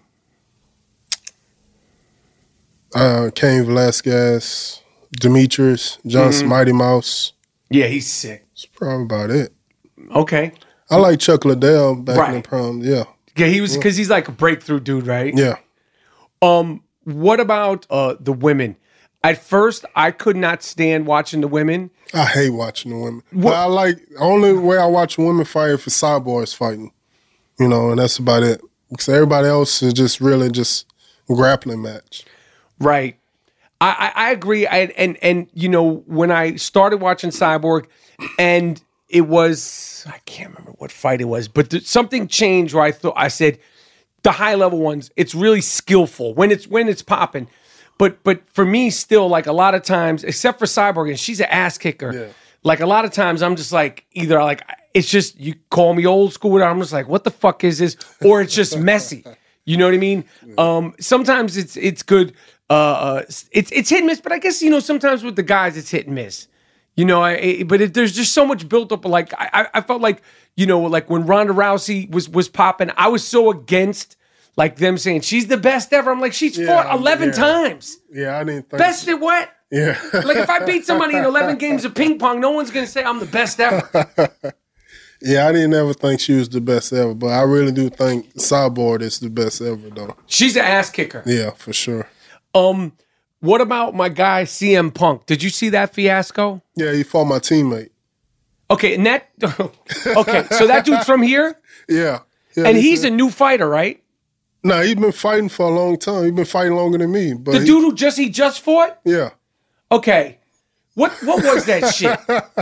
G: uh, Cain Velasquez, Demetrius, Johnson, mm-hmm. Mighty Mouse.
A: Yeah, he's sick.
G: That's probably about it.
A: Okay.
G: I like Chuck Liddell back
A: right.
G: in the prom. Yeah.
A: Yeah, he was because he's like a breakthrough dude, right?
G: Yeah.
A: Um, what about uh the women? At first, I could not stand watching the women.
G: I hate watching the women. What? But I like, the only way I watch women fight is for Cyborgs fighting. You know, and that's about it. Because everybody else is just really just a grappling match.
A: Right. I, I, I agree. I, and, and, you know, when I started watching Cyborg, and it was, I can't remember what fight it was, but th- something changed where I thought, I said, the high level ones, it's really skillful when it's when it's popping. But but for me, still, like a lot of times, except for Cyborg, and she's an ass kicker. Yeah. Like a lot of times, I'm just like either like it's just you call me old school. I'm just like, what the fuck is this? Or it's just messy. You know what I mean? Yeah. Um, sometimes it's it's good. Uh, uh, it's it's hit and miss. But I guess you know sometimes with the guys, it's hit and miss. You know, I, I but it, there's just so much built up. Like I I felt like you know like when Ronda Rousey was was popping, I was so against. Like them saying she's the best ever. I'm like, she's yeah, fought eleven
G: yeah.
A: times.
G: Yeah, I didn't think
A: best
G: so.
A: at what?
G: Yeah.
A: Like if I beat somebody in eleven games of ping pong, no one's gonna say I'm the best ever.
G: Yeah, I didn't ever think she was the best ever, but I really do think Cyborg is the best ever, though.
A: She's an ass kicker.
G: Yeah, for sure.
A: Um, what about my guy C M Punk? Did you see that fiasco?
G: Yeah, he fought my teammate.
A: Okay, and that. Okay, so that dude's from here.
G: Yeah. yeah
A: and he's, he's a new fighter, right?
G: No, nah, he's been fighting for a long time. He's been fighting longer than me. But
A: the
G: he,
A: dude who just he just fought?
G: Yeah.
A: Okay. What what was that shit?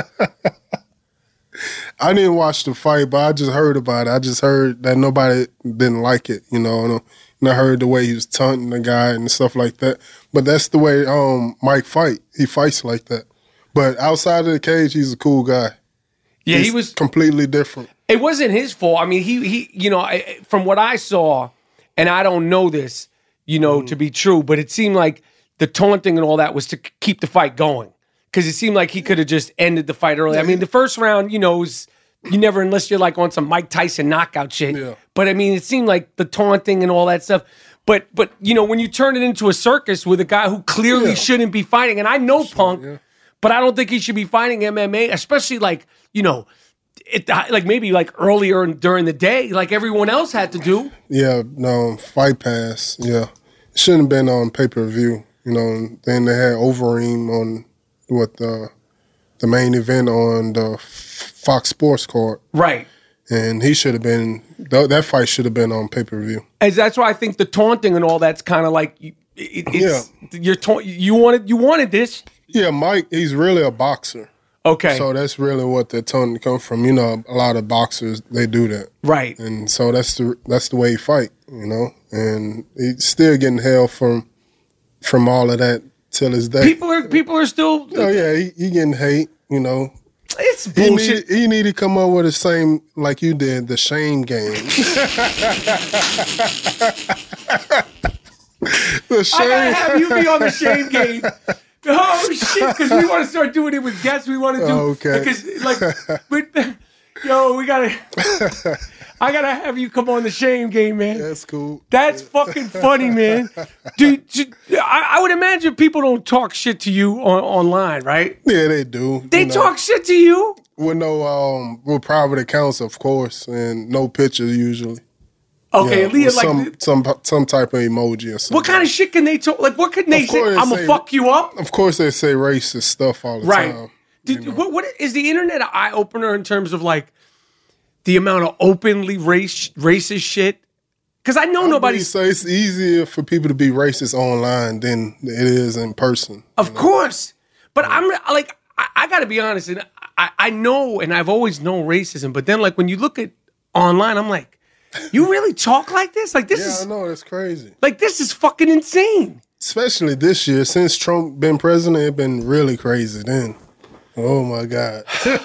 G: I didn't watch the fight, but I just heard about it. I just heard that nobody didn't like it, you know. And I heard the way he was taunting the guy and stuff like that. But that's the way um, Mike fight. He fights like that. But outside of the cage, he's a cool guy.
A: Yeah,
G: he's
A: he was
G: completely different.
A: It wasn't his fault. I mean, he he, you know, I, from what I saw. And I don't know this, you know, mm. to be true, but it seemed like the taunting and all that was to k- keep the fight going. Because it seemed like he could have just ended the fight early. I mean, the first round, you know, was, you never, unless you're like on some Mike Tyson knockout shit. Yeah. But I mean, it seemed like the taunting and all that stuff. But, but you know, when you turn it into a circus with a guy who clearly yeah. shouldn't be fighting, and I know sure, Punk, yeah. but I don't think he should be fighting M M A, especially like, you know, It, like maybe like earlier during the day, like everyone else had to do.
G: Yeah, no, Fight Pass, yeah. It shouldn't have been on pay-per-view, you know. And then they had Overeem on what the the main event on the Fox Sports card.
A: Right.
G: And he should have been, that fight should have been on pay-per-view.
A: And that's why I think the taunting and all that's kind of like, it, it's, yeah. you're ta- you wanted you wanted this.
G: Yeah, Mike, he's really a boxer.
A: Okay.
G: So that's really what the taunting comes from. You know, a lot of boxers, they do that.
A: Right.
G: And so that's the that's the way he fight, you know. And he's still getting hell from from all of that till his day.
A: People are people are still
G: Oh yeah, he, he getting hate, you know.
A: It's bullshit.
G: He need, he need to come up with the same like you did, the shame game. The shame.
A: I gotta have you be on the shame game. Oh shit! Because we want to start doing it with guests. We want to do
G: oh, okay.
A: because like, but, yo, we gotta. I gotta have you come on the shame game, man.
G: That's cool.
A: That's fucking funny, man. Dude, I, I would imagine people don't talk shit to you on, online, right?
G: Yeah, they do.
A: They you talk know. shit to you
G: with no um with private accounts, of course, and no pictures usually.
A: Okay,
G: yeah,
A: Leah,
G: with
A: like
G: some, some some type of emoji or something.
A: what kind of shit can they talk? Like, what can they
G: Of
A: say?
G: course they
A: I'm gonna
G: say-
A: fuck you up.
G: Of course, they say racist stuff all the
A: Right.
G: time.
A: Did, what, what is the internet an eye opener in terms of like the amount of openly race racist shit? Because I know
G: I
A: nobody's.
G: So it's easier for people to be racist online than it is in person.
A: Of course, but I'm like I, I got to be honest, and I, I know, and I've always known racism. But then, like when you look at online, I'm like, you really talk like this? Like this
G: Yeah,
A: is
G: I know, it's crazy.
A: like this is fucking insane.
G: Especially this year, since Trump been president, it's been really crazy then. Oh my God.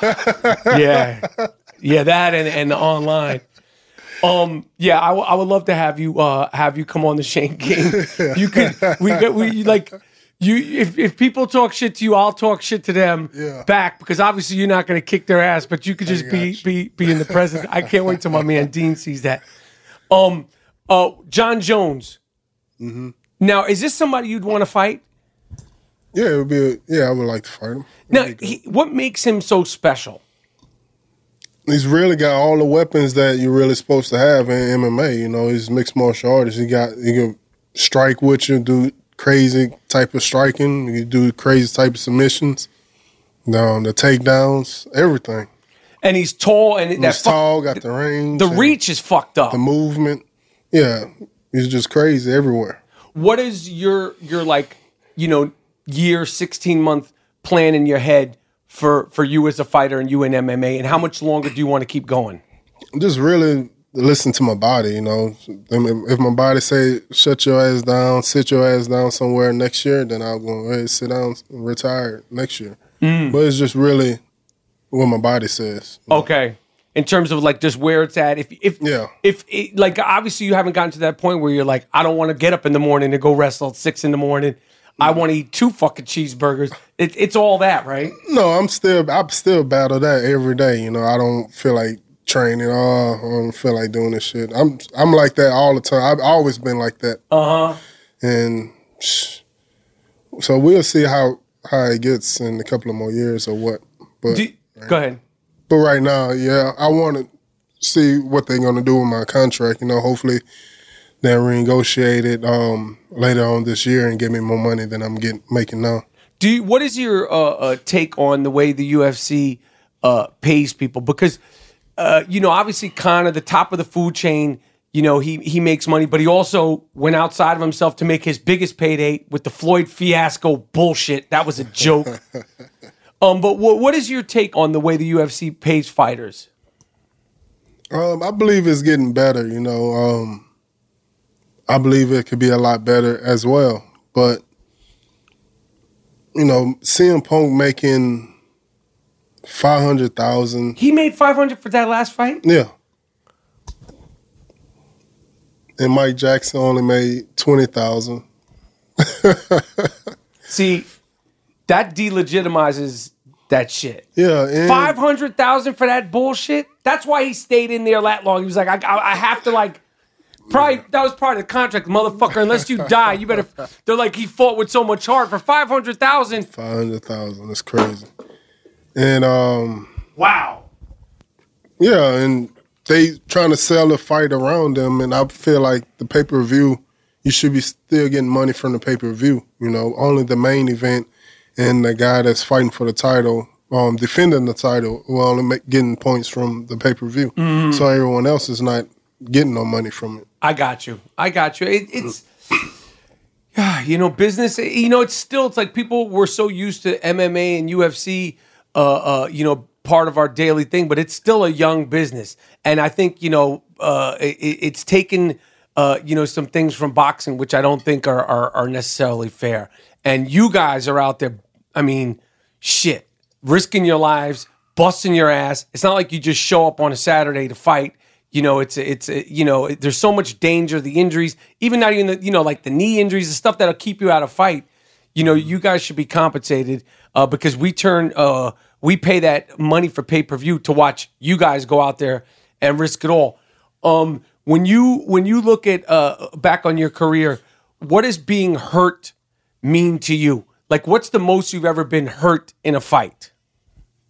A: Yeah, yeah, that and and the online. Um, yeah, I, w- I would love to have you uh have you come on the Shane King. You could we could- we like you if if people talk shit to you, I'll talk shit to them
G: Yeah.
A: back because obviously you're not going to kick their ass, but you could just be
G: got you.
A: be be in the presence. I can't wait till my man Dean sees that. Um, uh, John Jones.
G: Mm-hmm.
A: Now, is this somebody you'd want to fight?
G: Yeah, it would be. A, yeah, I would like to fight him. It'd
A: Now,
G: be good.
A: he, what makes him so special?
G: He's really got all the weapons that you're really supposed to have in M M A. You know, he's a mixed martial artist. He got he can strike with you, do crazy type of striking. You do crazy type of submissions. Down the takedowns, everything.
A: And he's tall, and
G: He's
A: that fuck-
G: tall, got the range,
A: the
G: and
A: reach is fucked up.
G: the movement. Yeah, he's just crazy everywhere.
A: What is your your like you know year sixteen month plan in your head for for you as a fighter and you in M M A, and how much longer do you want to keep going?
G: Just really listen to my body, you know. I mean, if my body say shut your ass down, sit your ass down somewhere next year, then I'll go ahead sit down and retire next year.
A: Mm.
G: But it's just really what my body says.
A: Okay, in terms of like just where it's at. If if
G: Yeah.
A: if it, like obviously you haven't gotten to that point where you're like, I don't want to get up in the morning and go wrestle at six in the morning. I want to eat two fucking cheeseburgers. It, it's all that, right?
G: No, I'm still I still battle that every day. You know, I don't feel like training. Oh, I don't feel like doing this shit. I'm I'm like that all the time. I've always been like that.
A: Uh huh.
G: And sh- so we'll see how how it gets in a couple of more years or what. But
A: Go ahead.
G: but right now, yeah, I want to see what they're gonna do with my contract. You know, hopefully they renegotiate it um, later on this year and give me more money than I'm getting making now.
A: Do you, what is your uh, uh, take on the way the U F C uh, pays people? Because uh, you know, obviously, Conor, the top of the food chain, you know, he he makes money, but he also went outside of himself to make his biggest payday with the Floyd fiasco bullshit. That was a joke. um, but what what is your take on the way the U F C pays fighters?
G: Um, I believe it's getting better. You know, um, I believe it could be a lot better as well. But you know, C M Punk making five hundred thousand.
A: He made five hundred for that last fight.
G: Yeah. And Mike Jackson only made twenty thousand.
A: See, that delegitimizes that shit.
G: Yeah, and
A: Five hundred thousand for that bullshit. That's why he stayed in there that long. He was like, I, I, I have to like. Probably that was part of the contract, motherfucker. Unless you die, you better. They're like he fought with so much heart for five hundred thousand.
G: five hundred thousand. That's crazy. And um,
A: Wow.
G: yeah, and they trying to sell the fight around them, and I feel like the pay per view, you should be still getting money from the pay per view. You know, only the main event and the guy that's fighting for the title, um, defending the title, will only make, getting points from the pay per view.
A: Mhm.
G: So everyone else is not getting no money from it.
A: I got you. I got you. It, it's, you know, business. You know, it's still. It's like people were so used to M M A and U F C. Uh, uh, you know, part of our daily thing, but it's still a young business, and I think you know, uh, it, it's taken. Uh, you know, some things from boxing, which I don't think are, are are necessarily fair. And you guys are out there. I mean, shit, risking your lives, busting your ass. It's not like you just show up on a Saturday to fight. You know, it's it's you know, there's so much danger, the injuries, even not even the, you know, like the knee injuries, the stuff that'll keep you out of fight. You know, you guys should be compensated uh, because we turn, uh, we pay that money for pay per view to watch you guys go out there and risk it all. Um, when you when you look at uh, back on your career, what does being hurt mean to you? Like, what's the most you've ever been hurt in a fight?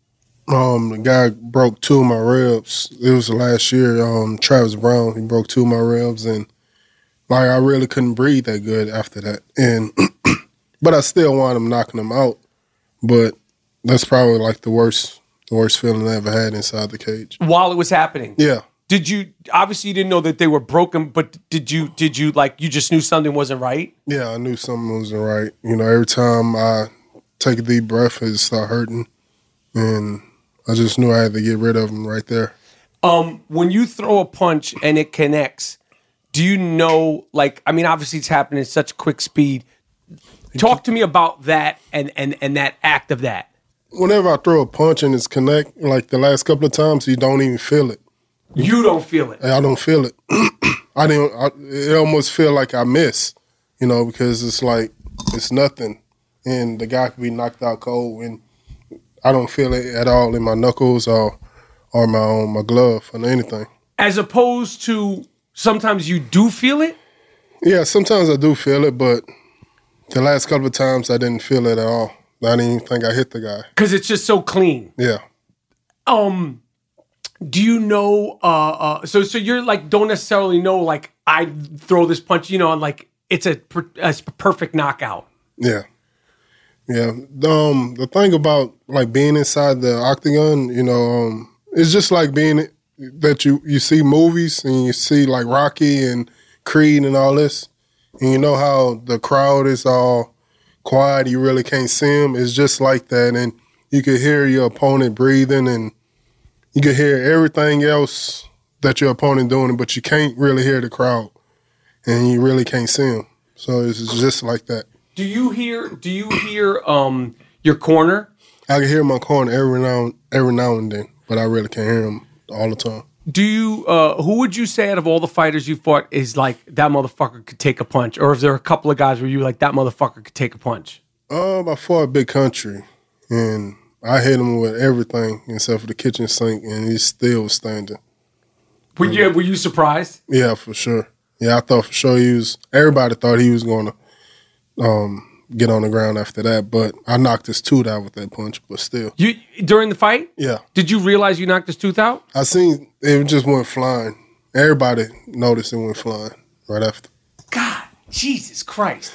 G: Um, the guy broke two of my ribs. It was last year. Um, Travis Brown, he broke two of my ribs, and like I really couldn't breathe that good after that. And but I still wound up knocking him out. But that's probably like the worst, the worst feeling I ever had inside the cage.
A: While it was happening,
G: yeah.
A: Did you obviously you didn't know that they were broken, but did you did you like you just knew something wasn't right?
G: Yeah, I knew something wasn't right. You know, every time I take a deep breath, it start hurting, and I just knew I had to get rid of them right there.
A: Um, when you throw a punch and it connects, do you know? Like, I mean, obviously it's happening at such quick speed. Talk to me about that and and and that act of that.
G: Whenever I throw a punch and it's connect, like the last couple of times, you don't even feel it.
A: You don't feel it.
G: I don't feel it. I didn't. I, it almost feel like I miss, you know, because it's like it's nothing, and the guy could be knocked out cold, and I don't feel it at all in my knuckles or or my um, my glove or anything.
A: As opposed to sometimes you do feel it.
G: Yeah, sometimes I do feel it, but the last couple of times I didn't feel it at all. I didn't even think I hit the guy
A: because it's just so clean.
G: Yeah.
A: Um. Do you know, uh, uh, so so you're like, don't necessarily know, like, I throw this punch, you know, and like, it's a, per, a perfect knockout.
G: Yeah. Yeah. Um, the thing about, like, being inside the octagon, you know, um, it's just like being, that you, you see movies and you see, like, Rocky and Creed and all this, and you know how the crowd is all quiet, you really can't see them. It's just like that, and you can hear your opponent breathing, and you can hear everything else that your opponent doing, but you can't really hear the crowd, and you really can't see them. So it's just like that.
A: Do you hear? Do you hear um, your corner?
G: I can hear my corner every now, every now and then, but I really can't hear them all the time.
A: Do you? Uh, who would you say out of all the fighters you fought is like that motherfucker could take a punch, or is there a couple of guys where you like that motherfucker could take a punch?
G: Um, I fought Big Country, and I hit him with everything except for the kitchen sink, and he still was standing.
A: Were you, were you surprised?
G: Yeah, for sure. Yeah, I thought for sure he was, everybody thought he was going to um, get on the ground after that, but I knocked his tooth out with that punch, but still.
A: You During the fight?
G: Yeah.
A: Did you realize you knocked his tooth out?
G: I seen it just went flying. Everybody noticed it went flying right after.
A: God, Jesus Christ.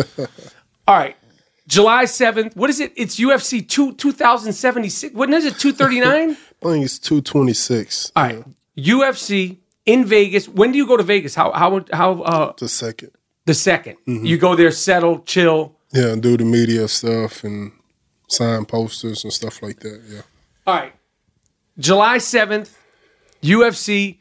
A: All right. July seventh, what is it? It's U F C two, two thousand seventy-six. What is it, two thirty-nine?
G: I think it's two twenty-six.
A: All right. U F C in Vegas. When do you go to Vegas? How, how, how? Uh,
G: the second.
A: The second.
G: Mm-hmm.
A: You go there, settle, chill.
G: Yeah, and do the media stuff and sign posters and stuff like that, yeah.
A: All right. July seventh, U F C,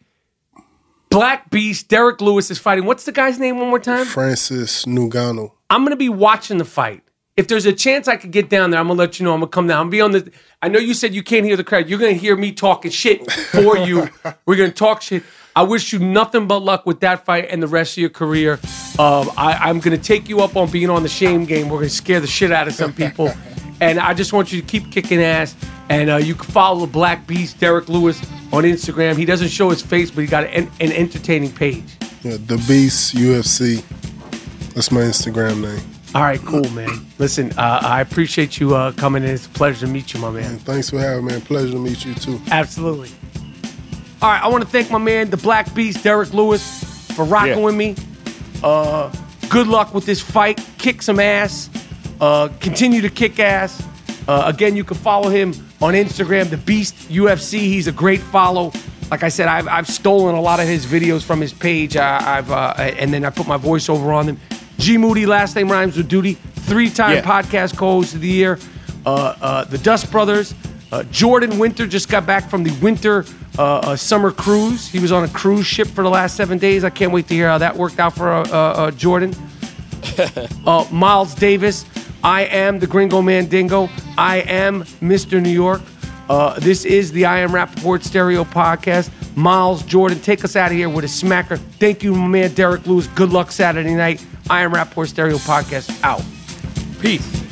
A: Black Beast, Derek Lewis is fighting. What's the guy's name one more time?
G: Francis Ngannou.
A: I'm going to be watching the fight. If there's a chance I could get down there, I'm going to let you know. I'm going to come down. I'm be on the. I know you said you can't hear the crowd. You're going to hear me talking shit for you. We're going to talk shit. I wish you nothing but luck with that fight and the rest of your career. Um, I, I'm going to take you up on being on the shame game. We're going to scare the shit out of some people. And I just want you to keep kicking ass. And uh, you can follow the Black Beast, Derek Lewis, on Instagram. He doesn't show his face, but he got an, an entertaining page.
G: Yeah, The Beast U F C. That's my Instagram name.
A: All right, cool, man. Listen, uh, I appreciate you uh, coming in. It's a pleasure to meet you, my man.
G: man. Thanks for having me, man. Pleasure to meet you, too.
A: Absolutely. All right, I want to thank my man, the Black Beast, Derek Lewis, for rocking
F: Yeah.
A: with me. Uh, good luck with this fight. Kick some ass. Uh, continue to kick ass. Uh, again, you can follow him on Instagram, The Beast U F C. He's a great follow. Like I said, I've, I've stolen a lot of his videos from his page. I, I've uh, and then I put my voiceover on them. G Moody, last name rhymes with duty. Three-time
F: Yeah.
A: podcast co-host of the year. Uh, uh, the Dust Brothers. Uh, Jordan Winter just got back from the winter uh, uh, summer cruise. He was on a cruise ship for the last seven days. I can't wait to hear how that worked out for uh, uh, uh, Jordan. uh, Miles Davis. I am the Gringo Mandingo. I am Mister New York. Uh, this is the I Am Rappaport Stereo Podcast. Miles, Jordan, take us out of here with a smacker. Thank you, my man Derek Lewis. Good luck Saturday night. I Am Rappaport Stereo Podcast out.
F: Peace.